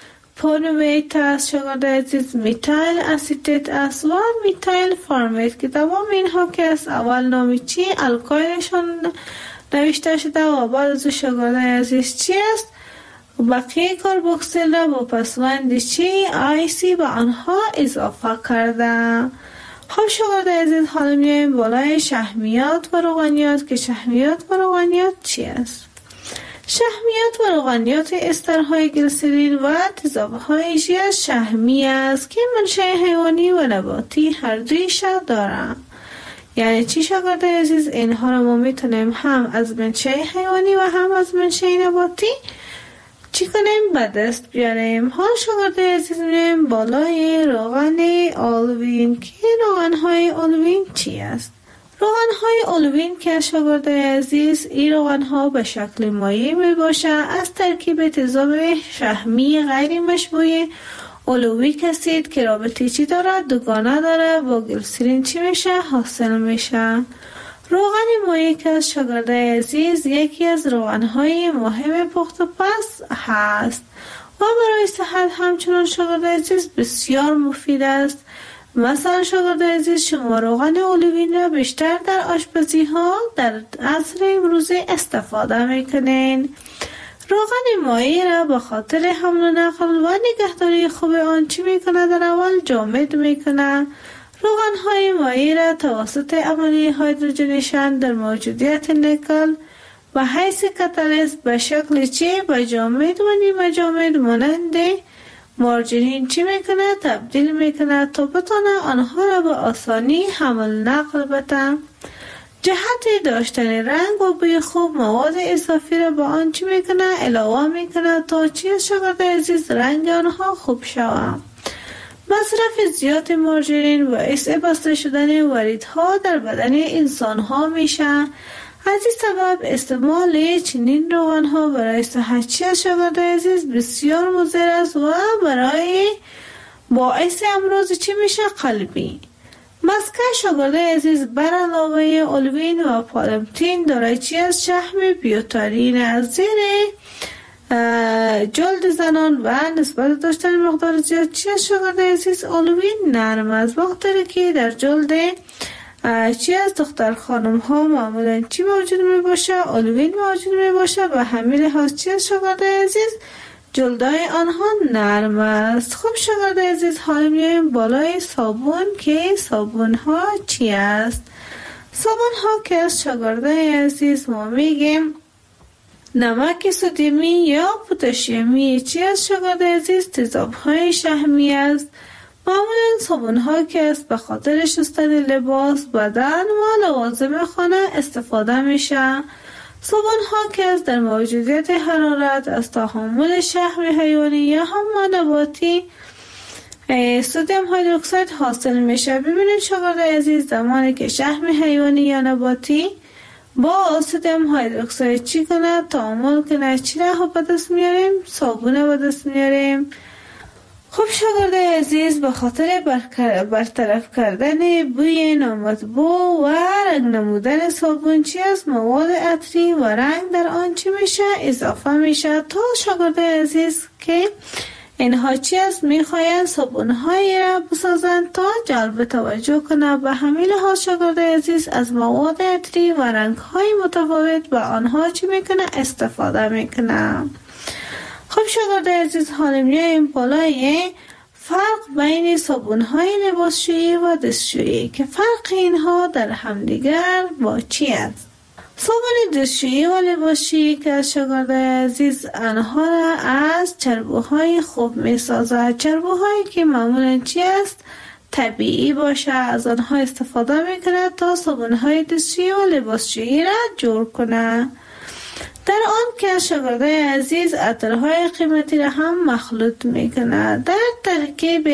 پونویت است شاگرد عزیز، میتایل اسیتیت است و میتایل فارمیت که تمام اینها که از اول نامی چی الکایلشان نوشته شده و بعد از شاگرد عزیز چی است؟ بقیه کاربوکسیل را با پسوند چی آی سی به آنها اضافه کرده. خب شاگرد عزیز حالا میایم بالای شحمیات و روغنیات که شحمیات و روغنیات چی است؟ شحمیات و روغنیات استرهای گلیسرین و تیزابهای چی است؟ شحمی است که منشأ حیوانی و نباتی هر دویش دارند. یعنی چی شاگرد عزیز؟ اینها را ما میتونیم هم از منشأ حیوانی و هم از منشأ نباتی چی کنیم؟ به دست بیاریم. ها شاگرد عزیز میریم بالای روغن آلوین که روغن های آلوین چی است؟ روغن های آلوین که شاگرد عزیز این روغن ها به شکل مایع می باشه از ترکیب تیزاب شحمی غیر مشبوع اولویک اسید که رابطه چی داره؟ دوگانه داره با گلیسرین چی میشه؟ حاصل میشه. روغن مایع که از شاگرد عزیز یکی از روغن‌های مهم پخت و پز هست و برای صحت همچنان شاگرد عزیز بسیار مفید است. مثلا شاگرد عزیز شما روغن اولوین را بیشتر در آشپزی ها در عصر امروزی استفاده میکنین. روغن مایع را به خاطر حمل و نقل و نگهداری خوب آن چی میکنه؟ در اول جامد میکنه. روغن های مایع را توسط عملیه هیدروژنیشن در موجودیت نیکل و حیث کاتالیست به شکل چی به جامد و نیمه جامد مانند مارجرین چی میکنه؟ تبدیل میکنه تا بتونه آنها را به آسانی حمل نقل بده. جهت داشتن رنگ و بوی خوب مواد اضافی را به آن چی میکنه؟ علاوه میکنه تا چی شاگرد عزیز رنگ آنها خوب شود. مصرف زیاد مارجرین باعث بسته شدن وریدها در بدن انسان ها میشه. از این سبب استعمال چنین روغن ها برای صحت چی شاگرد عزیز بسیار مضر است و برای باعث امراض چی میشه؟ قلبی. مسکه شاگرد عزیز بر علاوه اولوین و پالمتین دارای چی از شحم بیوتارین از زیر جلد زنان و نسبت داشتن مقدار زیاد چی از شاگرد عزیز؟ اولوین نرم است مقداری که در جلد چی از دختر خانم ها معمولا چی موجود می باشه؟ اولوین موجود می باشه و همین لحاظ چی از شاگرد عزیز؟ جلدای آنها نرم است. خب شاگرد عزیز حالا میایم بالای صابون که صابون ها چی است؟ صابون ها که از شاگرد عزیز ما میگیم نمک سدیمی یا پتاسیمی چی از شاگرد عزیز؟ تیزاب های شحمی است. معمولا صابون ها که است به خاطر شستن لباس، بدن و لوازم خانه استفاده میشه. صابون ها که از در موجودیت حرارت از تحمل شحم حیوانی یا هم نباتی سدیم هیدروکساید حاصل میشه. ببینید شاگرد عزیز زمانی که شحم حیوانی یا نباتی با سدیم هیدروکساید چی کنه؟ تعامل کنه چی را به دست میاریم؟ صابونه به دست میاریم. خب شاگردای عزیز، به خاطر برطرف کردن بوی نامطبوع و رنگ نمودن صابون چی از مواد عطری و رنگ در آن چی میشه اضافه میشه تا شاگردای عزیز که اینها چی است میخواین صابون‌هایی را بسازند تا جلب توجه کنه. به همین لحاظ شاگردای عزیز از مواد عطری و رنگ‌های متفاوت به آنها چی میکنه استفاده میکنه. خب شاگردای عزیز، حالا میایم بالای فرق بین صابون‌های لباسشویی و دستشویی که فرق اینها در همدیگر با چی است. صابون دستشویی و لباسشویی که از شاگردای عزیز آنها را از چربوهای خوب می سازد. چربوهایی که معمولا چی است؟ طبیعی باشه، از آنها استفاده می کند تا صابون‌های دستشویی و لباسشویی را جور کنه. در آن که از شاگردای عزیز عطرهای قیمتی را هم مخلوط می کند. در ترکیب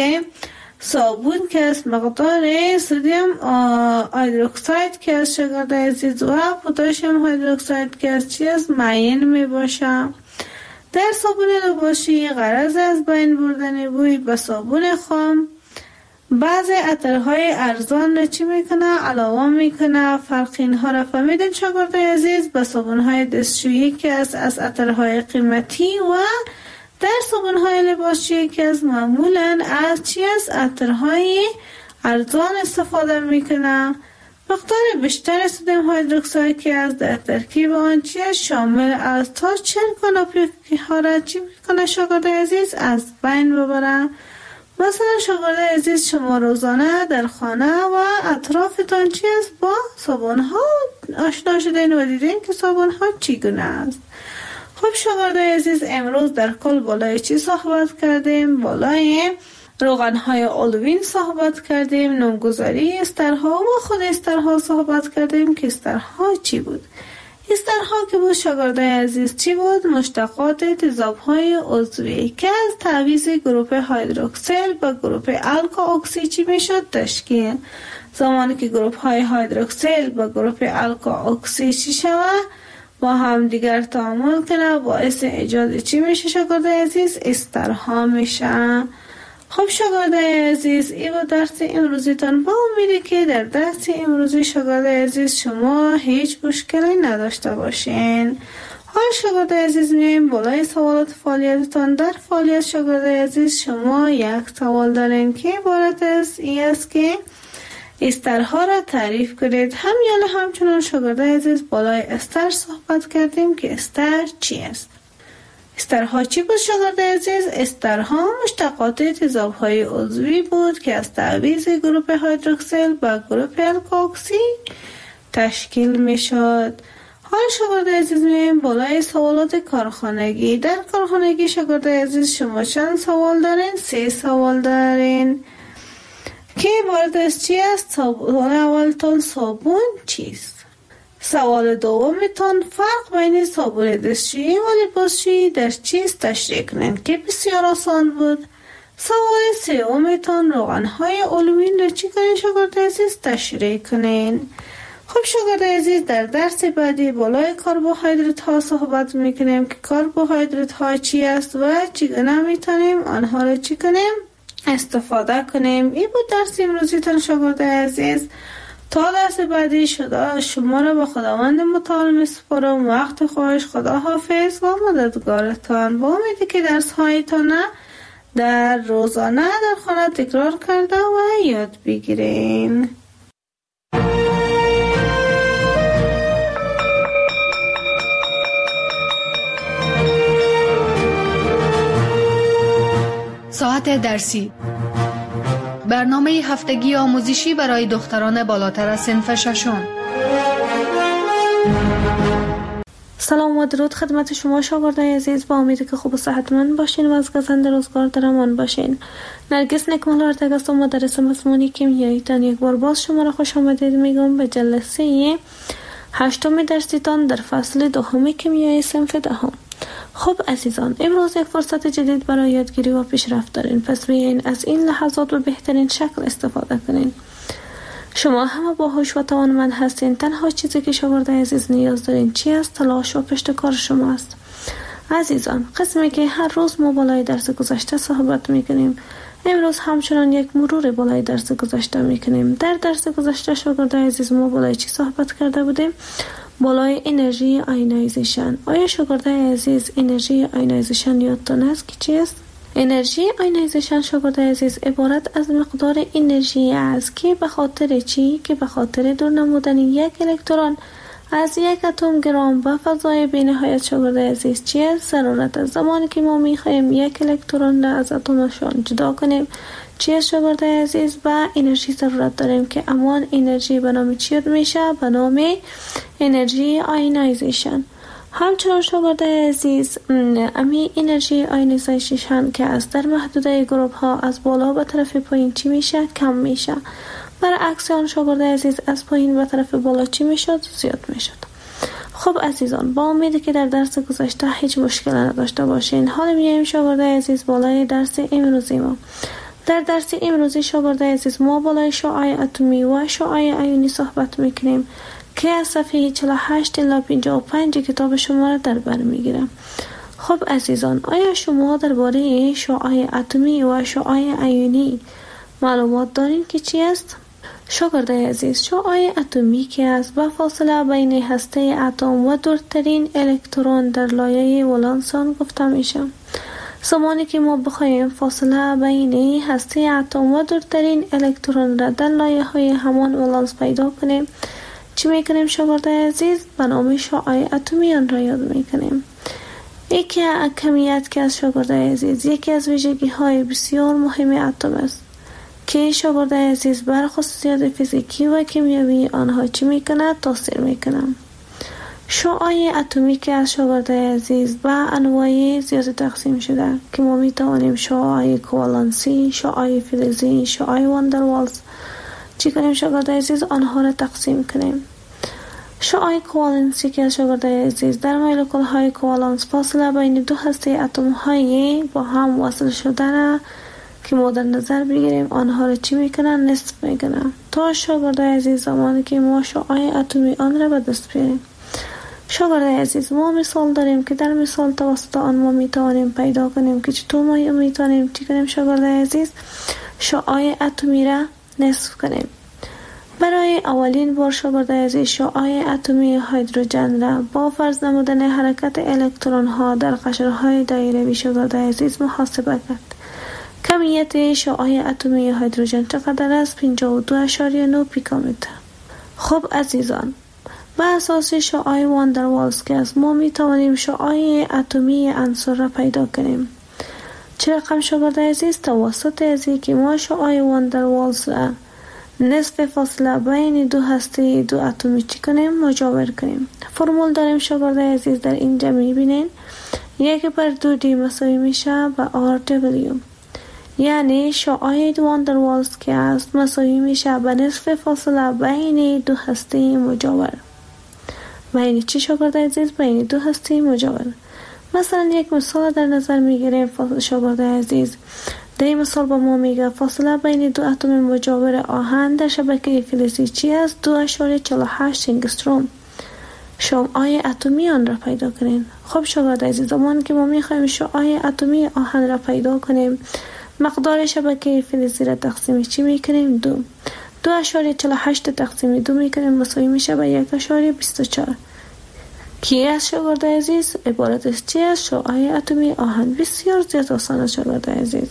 صابون که از مقدار سدیم هیدروکساید که از شاگردای عزیز و پتاسیم هیدروکساید که از چیز معین می باشه. در صابون لباسشویی غرض از بین بردن بوی به صابون خام بعضی عطرهای ارزان را چی میکنه علاوه میکنه. فرق اینها را فهمیدن شاگردای عزیز. به صابونهای دستشویی که از از عطرهای قیمتی و در صابون‌های لباسشویی که از معمولاً از چی از عطرهای ارزان استفاده میکنه. مقدار بیشتر سدیم هیدروکساید که از در ترکیب آن چی شامل از تا چهل کاناپی ها را چی میکنه شاگردای عزیز از بین ببره. مثلا شاگردای عزیز، شما روزانه در خانه و اطرافتان چی است با صابون‌ها آشنا شدین و دیدین که صابون‌ها چگونه است. خب شاگردای عزیز، امروز در کل بالای چی صحبت کردیم؟ بالای روغن‌های آلوین صحبت کردیم، نامگذاری استرها و خود استرها صحبت کردیم که استرها چی بود. استرها که بود شاگردای عزیز چی بود؟ مشتقات تضادهای عضوی که از تعویض گروپ هیدروکسیل به گروپ الکا اکسی چی میشد تشکیل. زمانی که گروپ های هیدروکسیل به گروپ الکا اکسی چی شود با هم دیگر تعامل کنه باعث ایجاد چی میشه شاگردای عزیز؟ استرها میشه. خب شاگردای عزیز، این با درس امروزیتان با امیده که در درس امروزی شاگردای عزیز شما هیچ مشکلی نداشته باشین. حالا شاگردای عزیز میایم بالای سوالات فعالیتتان. در فعالیت شاگردای عزیز شما یک سوال دارین که عبارت است این است که استرها را تعریف کنید. هم یا همچنان شاگردای عزیز بالای استر صحبت کردیم که استر چی است. استرها چی بود شاگردای عزیز؟ استرها مشتقات تضادهای عضوی بود که از تعویض گروپ هیدروکسیل با گروپ الکا اکسی تشکیل می شد. حالا شاگردای عزیز میایم بالای سوالات کارخانگی. در کارخانگی شاگردای عزیز شما چند سوال دارین؟ سه سوال دارین که عبارت از چی است؟ سوال اولتون صابون چیست؟ سوال دومتون فرق بین صابون دستشویی و لباسشویی در چیست تشریح کنین که بسیار آسان بود. سوال سومتون روغن‌های آلومین را چی کنین شاگردای عزیز تشریح کنین. خب شاگردای عزیز، در درس بعدی بالای کربوهیدرات ها صحبت میکنیم که کربوهیدرات ها چی است و چگونه میتونیم آنها را چی کنیم استفاده کنیم. این بود درس امروزیتان شاگردای عزیز. تا درس بعدی شده شما را به خداوند متعال میسپارم. وقت خوش، خدا حافظ و مددگارتان. با امیدی که درس هایتان در روزانه در خانه تکرار کرده و یاد بگیرین. ساعت درسی، برنامه هفتگی آموزشی برای دختران بالاتر از صنف ششم. سلام و درود خدمت شما شاگردای عزیز. با امیدی که خوب و صحتمند باشین و از گزنده روزگار در امان باشین. نرگس نکمال ارتگ است و مدرس مضمون کیمیایی تان یک بار باز شما را خوش آمدید میگم به جلسه هشتم درسیتان در فصل دهم کیمیای صنف دهم. خب عزیزان، امروز یک فرصت جدید برای یادگیری و پیشرفت دارین، پس بیاین از این لحظات به بهترین شکل استفاده کنین. شما همه باهوش و توانمند هستین. تنها چیزی که شاگردای عزیز نیاز دارین چی است؟ تلاش و پشتکار شما است. عزیزان، قسمی که هر روز ما بالای درس گذشته صحبت میکنیم، امروز همچنان یک مرور بالای درس گذشته میکنیم. در درس گذشته شاگرد عزیز ما بالای چی صحبت کرده بودیم؟ بالای انرژی آینایزیشن. آیا شاگرد عزیز انرژی آینایزیشن یادتان است که چیست؟ انرژی آینایزیشن شاگرد عزیز عبارت از مقدار انرژی است که به خاطر چی؟ که به خاطر دور نمودن یک الکترون از یک اتم گرام به فضای بی‌نهایت شاگرد عزیز چی است؟ ضرورت است. زمانی که ما میخوایم یک الکترون را از اتمشان جدا کنیم چی است شاگرد عزیز؟ به انرژی ضرورت داریم که امان انرژی به نام چی میشه؟ به نام انرژی آینایزیشن. همچنان شاگرد عزیز امی انرژی آینایزیشن که از در محدوده گروپ ها از بالا به طرف پایین چی میشه؟ کم میشه. برعکس آن شاگرد عزیز از پایین به طرف بالا چی میشد؟ زیاد میشد. خب عزیزان، با امیدی که در درس گذشته هیچ مشکل نداشته باشین، حالا میایم شاگرد عزیز بالای درس امروزی ما. در درس امروزی شاگرد عزیز ما بالای شعاع اتمی و شعاع ایونی صحبت میکنیم که از صفحه چهل و هشت الی پنجاه و پنج کتاب شما را در بر میگیرم. خب عزیزان، آیا شما درباره شعاع اتمی و شعاع ایونی معلومات دارین که چی است؟ شاگرد عزیز، شعاع اتمی که است به فاصله بین هسته اتم و دورترین الکترون در لایه ولانسان گفته میشه. زمانی که ما بخوایم فاصله بین هسته اتم و دورترین الکترون را در لایه های همان ولانس پیدا کنیم چی میکنیم شاگرد عزیز؟ به نام شعاع اتمی آن را یاد میکنیم. یکی کمیت که از شاگرد عزیز یکی از ویژگی های بسیار مهم اتم است که شاگرد عزیز بر خصوصیات فیزیکی و کیمیایی آنها چی میکنه؟ تاثیر میکنه. شعاع اتمی که از شاگرد عزیز به انواع زیاد تقسیم شده که ما میتوانیم شعاع کوالنسی، شعاع فلزی، شعاع واندروالز چی کنیم شاگرد عزیز؟ آنها را تقسیم کنیم. شعاع کوالنسی که از شاگرد عزیز در مولکول های کوالنس فاصله بین دو هسته اتم های با هم وصل شدن که ما در نظر بگیریم آنها را چی میکنن؟ نصف میکنن. تا شاگرد عزیز زمانی که ما شعاع اتمی آن را به دست بیاریم. شاگرد عزیز، ما مثال داریم که در مثال توسط آن ما میتوانیم پیدا کنیم که چطور ما میتوانیم چی کنیم شاگرد عزیز؟ شعاع اتمی را نصف کنیم. برای اولین بار شاگرد عزیز شعاع اتمی هیدروژن را با فرض نمودن حرکت الکترون ها در قشرهای دایروی شاگرد عزیز محاسبه کرد. کمیت شعاع اتمی هیدروژن چقدر است؟ پنجاه و دو اشاریه نه پیکومتر. خب عزیزان، به اساس شعاع واندروالز که از ما می توانیم شعاع اتمی عنصر را پیدا کنیم. چه رقم شاگرد عزیز؟ توسط ازی که ما شعاع واندروالز نصف فاصله بین دو هسته دو اتمی چی کنیم؟ مجاور کنیم. فرمول داریم شاگرد عزیز در اینجا می بینین یک بر دو دی مساوی میشه به آر دبلیو، یعنی شعاع واندروالز که است مساوی میشه به نصف فاصله بین دو هسته مجاور. بین چی شاگرد عزیز؟ بین دو هسته مجاور. مثلا یک مثال در نظر میگیریم شاگرد عزیز. در این مثال با ما میگه فاصله بین دو اتم مجاور آهن در شبکه فلزی چی است؟ دو اشاریه چهل و هشت انگستروم. شعاع اتمی آن را پیدا کنیم. خب شاگرد عزیز، زمانی که ما میخوایم شعاع اتمی آهن را پیدا کنیم مقدار شبکه فلزی را تقسیم چی میکنیم؟ دو. دو اشاریه چهل و هشت تقسیم دو میکنیم مساوی میشه به یک اشاریه بیست و چهار. کی از شاگرد عزیز؟ عبارت است چی از شعاع اتمی آهن. بسیار زیاد آسان است شاگرد عزیز.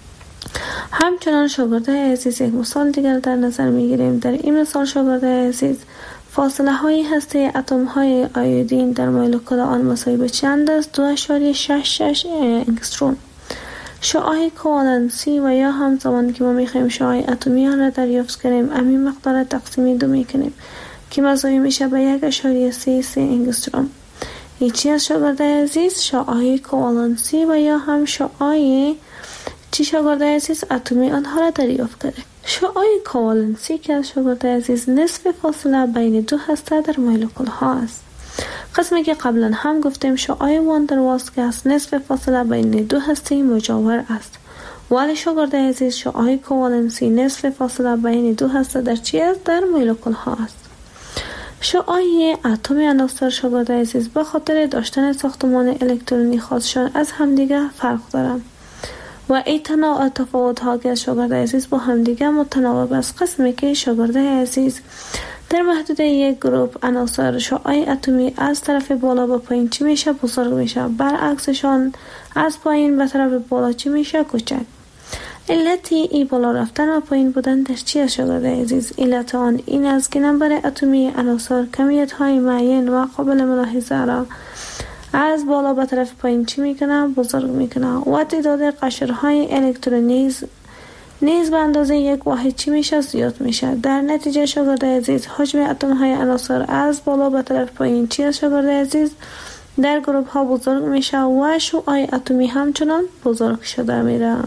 همچنان شاگرد عزیز یک مثال دیگر در نظر میگیریم. در این مثال شاگرد عزیز فاصله های هسته اتم های آیودین در مولکول آن مساوی به چند است؟ دو اشاریه شصت و شش انگستروم. شعاع کوالنسی و یا هم زمانی که ما میخوایم شعاع اتمی آن را دریافت کنیم همین مقدار تقسیم دو میکنیم که مساوی میشه به یک اشاریه سه سه انگستروم. هیچی از شاگرد عزیز شعاع کوالنسی و یا هم شعاع چی شاگرد عزیز اتمی آنها را دریافت کنیم. شعاع کوالنسی که از شاگرد عزیز نصف فاصله بین دو هسته در مولکول ها است. قسمی که قبلا هم گفتیم شعاع واندروالز که از نصف فاصله بین دو هسته مجاور است. ولی شاگرد عزیز شعاع کوالنسی نصف فاصله بین دو هسته در چی است؟ در مولکول ها است. شعاع اتم عناصر شاگرد عزیز به خاطر داشتن ساختمان الکترونی خاصشان از همدیگر فرق دارند و این تنوع تفاوت ها که شاگرد عزیز با همدیگر متناوب است. قسمی که شاگرد عزیز در محدوده یک گروه عناصر شعاع اتمی از طرف بالا به پایین چی میشه؟ بزرگ میشه. برعکسشان از پایین به طرف بالا چی میشه؟ کوچک. علتی ای بالا رفتن و پایین بودن در چی شاگرد عزیز؟ علت آن این است که نمبر اتمی عناصر کمیت های معین و قابل ملاحظه را از بالا به طرف پایین چی میکنه؟ بزرگ میکنه و تعداد قشرهای الکترونی نیز به اندازه یک واحد چی میشه؟ زیاد میشه. در نتیجه شاگرد عزیز حجم اتم های عناصر از بالا به طرف پایین چی شاگرد عزیز؟ در گروه ها بزرگ میشه و شعاع اتمی همچنان بزرگ شده میره.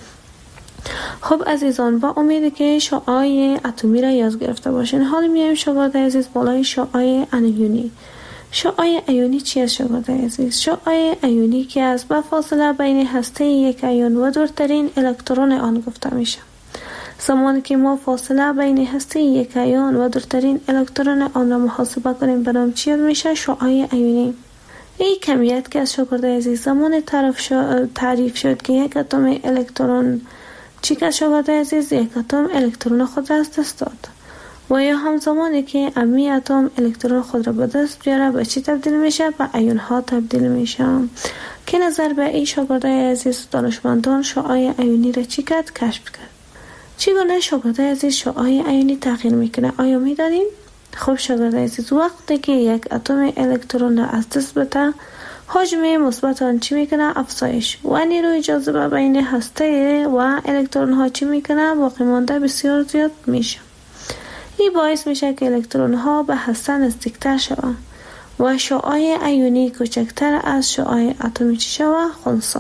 خب عزیزان، با امیدی که شعاع اتمی را یاد گرفته باشین، حالا میایم شاگرد عزیز بالای شعاع انیونی. شعاع ایونی چی است شاگرد عزیز؟ شعاع ایونی که از به فاصله بین هسته یک ایون و دورترین الکترون آن گفته میشه. زمانی که ما فاصله بین هسته یک ایون و دورترین الکترون آن را محاسبه کنیم به نام چی میشه؟ شعاع ایونی. این کمیت که از شاگرد عزیز زمان تعریف شد که یک اتم الکترون چی که شاگرد عزیز یک اتم الکترون خود را از دست داد و یا همزمانی که امی اتم الکترون خود را به دست بیاره به چی تبدیل میشه؟ به ایون ها تبدیل میشه. که نظر به این شاگرد عزیز دانشمندان شعاع ایونی را چی کرد؟ کشف کرد. چگونه شاگرد عزیز شعاع ایونی تغییر میکنه؟ آیا میدانیم؟ خب شاگرد عزیز وقتی که یک اتم الکترون را از دست بده حجم مثبت آن چی میکنه؟ افزایش و نیروی جاذبه بین هسته و الکترون ها چی میکنه؟ باقی مانده بسیار زیاد میشه. این باعث میشه که الکترون ها به هسته نزدیکتر شوند و شعاع ایونی کوچکتر از شعاع اتمی چی شود؟ خنثی.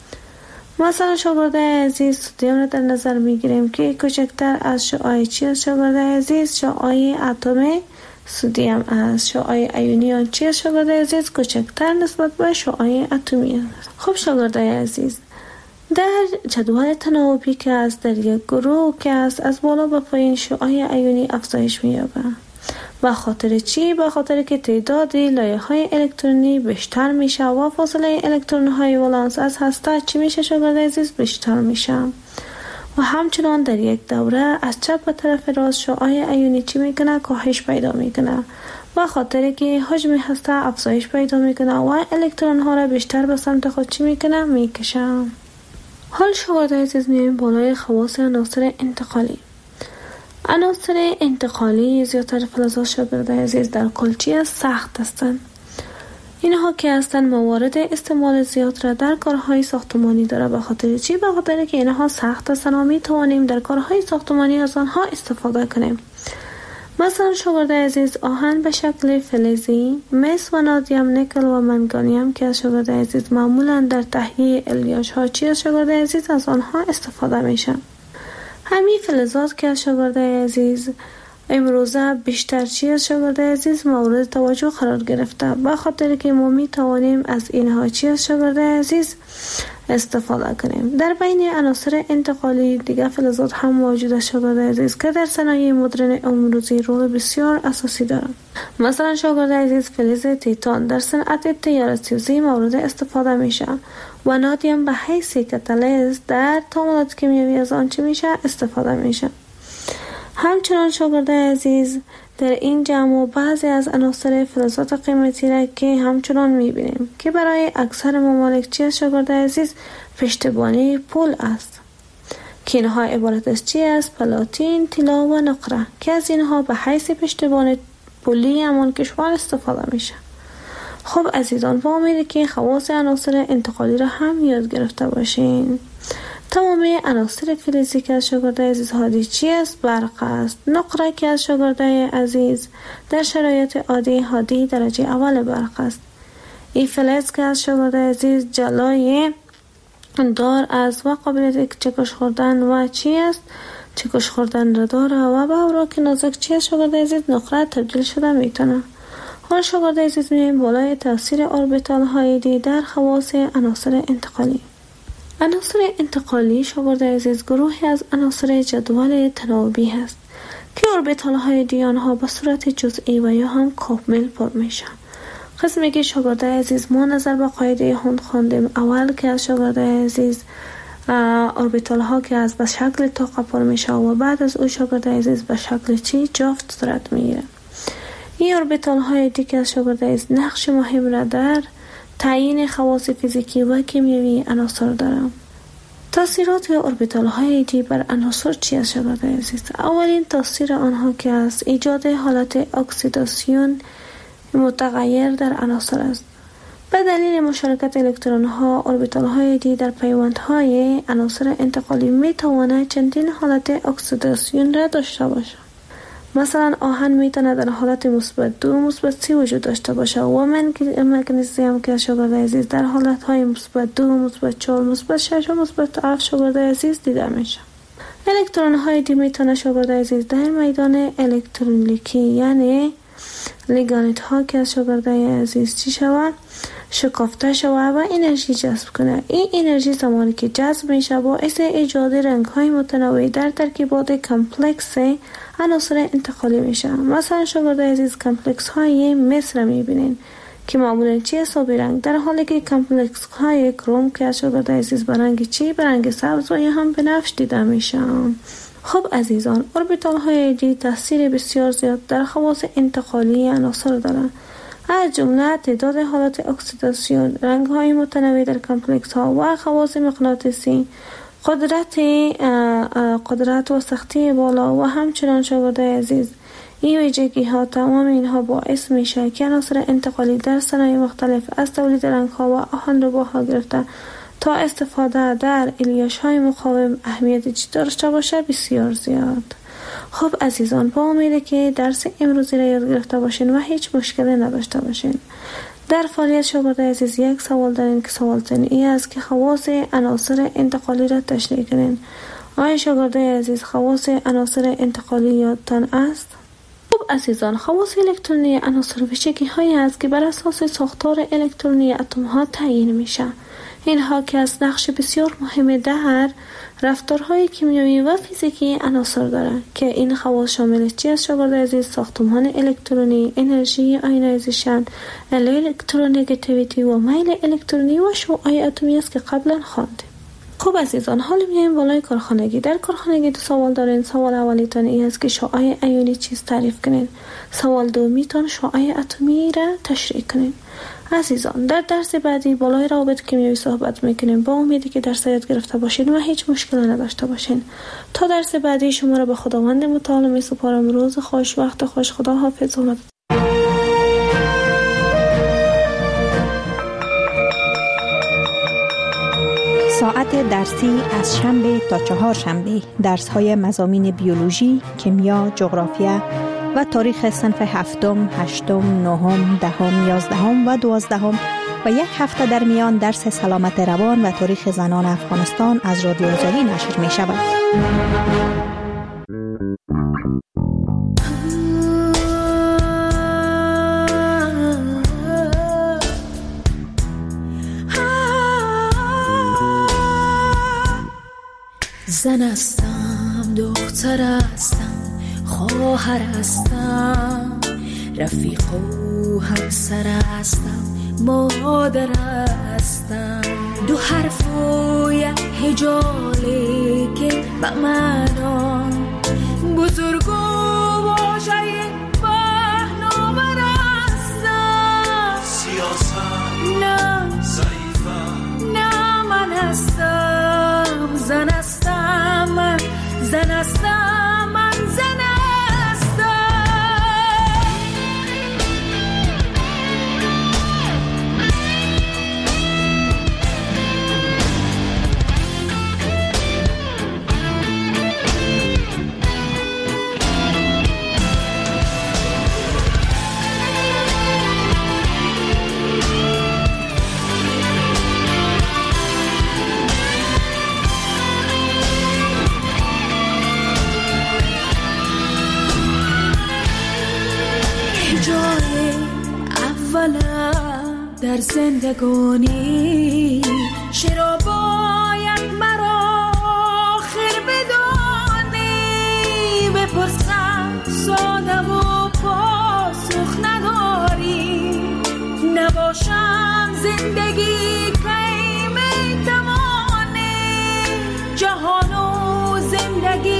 مثلا شاگرد عزیز سدیم را در نظر میگیریم که کوچکتر از شعاع چی است شاگرد عزیز؟ شعاع اتم سدیم است. شعاع ایونی آن چی است شاگرد عزیز؟ کوچکتر نسبت به شعاع اتمی است. خب شاگرد عزیز در جدول تناوبی که است در یک گروه که است از بالا به پایین شعاع ایونی افزایش می‌یابد. به خاطر چی؟ به خاطر که تعداد لایه‌های الکترونی بیشتر میشه و فاصله الکترون‌های ولانس از هسته چی میشه شاگرد عزیز؟ بیشتر میشه. و همچنان در یک دوره از چپ به طرف راست شعاع ایونی چی میکنه؟ کاهش پیدا میکنه و خاطر که حجم هسته افزایش پیدا میکنه و الکترون ها را بیشتر به سمت خود چی میکنه؟ میکشه. حال شاگرد عزیز میایم بالای خواص عناصر انتقالی. عناصر انتقالی زیادتر فلزات شاگرد عزیز در کل چی است؟ سخت هستند. اینها که هستند موارد استعمال زیاد را در کارهای ساختمانی داره. به خاطر چی؟ به خاطر که اینها سخت هستند و می توانیم در کارهای ساختمانی از آنها استفاده کنیم. مثلا شاگرد عزیز آهن به شکل فلزی، مس و نادیم، نیکل و منگانیم که از شاگرد عزیز معمولا در تهیه الیاژ ها چی از شاگرد عزیز از آنها استفاده میشن. همین فلزات که از شاگرد عزیز امروزه بیشتر چی از شاگرد عزیز مورد توجه قرار گرفته. به خاطر که ما می توانیم از اینها چی از شاگرد عزیز استفاده کنیم. در بین عناصر انتقالی دیگه فلزات هم موجود است شاگرد عزیز که در صنایع مدرن امروزی رول بسیار اساسی دارند. مثلا شاگرد عزیز فلز تیتان در صنعت طیاره‌سازی مورد استفاده میشه و نادیم به حیث کاتالیست در تعاملات کیمیایی از آن چی میشه استفاده میشه. همچنان شاگرد عزیز در این جمع بعضی از عناصر فلزات قیمتی را که همچنان میبینیم که برای اکثر ممالک چی است شاگرد عزیز؟ پشتبانی پول است که اینها عبارت از چی است؟ پلاتین، طلا و نقره که از اینها به حیث پشتبان پولی همان کشور استفاده میشه. خب عزیزان با امیدی که خواص عناصر انتقالی را هم یاد گرفته باشین. تمام عناصر فلزی که از شاگرد عزیز هادی چی است؟ برق است. نقره که از شاگرد عزیز در شرایط عادی هادی درجه اول برق است. این فلز که از شاگرد عزیز جلای دار است و قابلیت چکش خوردن و چی است؟ چکش خوردن را داره و به اوراق نازک چی است شاگرد عزیز؟ نقره تبدیل شده میتونه. حال شاگرد عزیز میایم بالای تاثیر اوربیتال های دی در خواص عناصر انتقالی. عناصر انتقالی شاگرد عزیز گروهی از عناصر جدول تناوبی هست که اوربیتال های دی آنها به صورت جزئی و یا هم کامل پر میشن. قسمی که شاگرده عزیز ما نظر به قاعده هوند خواندیم اول که از شاگرده عزیز اوربیتال ها که از به شکل طاقه پر میشه و بعد از او شاگرده عزیز به شکل چی جفت صورت میگیره. این اوربیتال های دی که از شاگرده عزیز نقش مهم را در تعیین خواص فیزیکی و کیمیایی عناصر دارم. تاثیرات اوربیتال های دی بر عناصر چی از شاگرده عزیز؟ اولین تاثیر آنها که از ایجاد حالت اکسیداسیون متغیر در عناصر است. به دلیل مشارکت الکترون ها اوربیتال های دی در پیوند های عناصر انتقالی می تواند چندین حالت اکسیداسیون را داشته باشد. مثلا آهن می تواند در حالت مثبت دو مثبت سی وجود داشته باشد و مگنیزیم که شاگرده عزیز در حالت های مثبت دو مثبت چهار مثبت شش و مثبت هفت شاگرده عزیز دیده میشه. الکترون های دی می تواند شاگرده عزیز در میدان الکترونیکی یعنی لیگانیت ها که از شاگرده عزیز چی شود شکافته شود و انرژی جذب کنه. این انرژی زمانی که جذب میشه باعث ایجاد رنگ های متنوع در ترکیبات کمپلکس عناصر انتقالی میشه. مثلا شاگرده عزیز کمپلکس های مس را میبینین که معمولا چی حسابی رنگ، در حالی که کمپلکس های کروم که از شاگرده عزیز به رنگ چی به رنگ سبز و یا هم بنفش دیده میشه. خب عزیزان، اوربیتال های دی تاثیر بسیار زیاد در خواص انتقالی عناصر دارند، از جمله تعداد حالات اکسیداسیون، رنگ های متنوع در کمپلکس ها و خواص مغناطیسی، قدرت قدرت و سختی بالا و همچنان شاگرده عزیز این ویژگی ها تمام اینها باعث میشه که عناصر انتقالی در صنایع مختلف از تولید رنگ ها و آهن رو باها گرفته تا استفاده در الیاش های مقاوم اهمیت چی داشته باشه بسیار زیاد. خب عزیزان، با امیده که درس امروزی را یاد گرفته باشین و هیچ مشکلی نداشته باشین. در فعالیت شاگرده عزیز یک سوال دارین که سوالتون این است که خواص عناصر انتقالی را تشریح کنین. آیا شاگرده عزیز خواص عناصر انتقالی یادتان است؟ خب عزیزان، خواص الکترونی عناصر ویژگی هایی است که بر اساس ساختار الکترونی اتم ها تعیین میشه. اینها که از نقش بسیار مهم در رفتارهای کیمیایی و فیزیکی عناصر دارند که این خواص شامل چی از شاگرده عزیز؟ ساختمان الکترونی، انرژی آیونایزیشن، الکترونگتیویتی و میل الکترونی و شعاع اتمی است که قبلا خواندیم. خب عزیزان، حالا میایم بالای کارخانگی. در کارخانگی دو سوال دارین. سوال اولیتان این است که شعاع ایونی چیست تعریف کنین. سوال دومیتان شعاع اتمی را تشریح کنین. عزیزان، در درس بعدی بالای روابط کیمیایی صحبت میکنیم. با امیدی که درس یاد گرفته باشین و هیچ مشکلی نداشته باشین. تا درس بعدی شما را به خداوند متعال میسپارم. روز خوش، وقت خوش. خدا حافظ. ساعت درسی از شنبه تا چهار شنبه درس های مضامین بیولوژی، کیمیا، جغرافیا و تاریخ صنف هفتم، هشتم، نهم، دهم، یازدهم و دوازدهم و یک هفته در میان درس سلامت روان و تاریخ زنان افغانستان از رادیو آزادی نشر می شود. زن هستم، دختر هستم، خواهر هستم، رفیق و همسر هستم، مادر هستم. دو حرف و یک هجاله که به معنا بزرگ و واژه پهناور هستم. سیاست نه ضعیفم، نه من هستم. زن هستم، من زن هستم، من زن در زندگانی. چرا باید مرا آخر بدانی؟ بپرسم ساده و پاسخ نداری، نباشم زندگی کی میتوانی، جهان و زندگی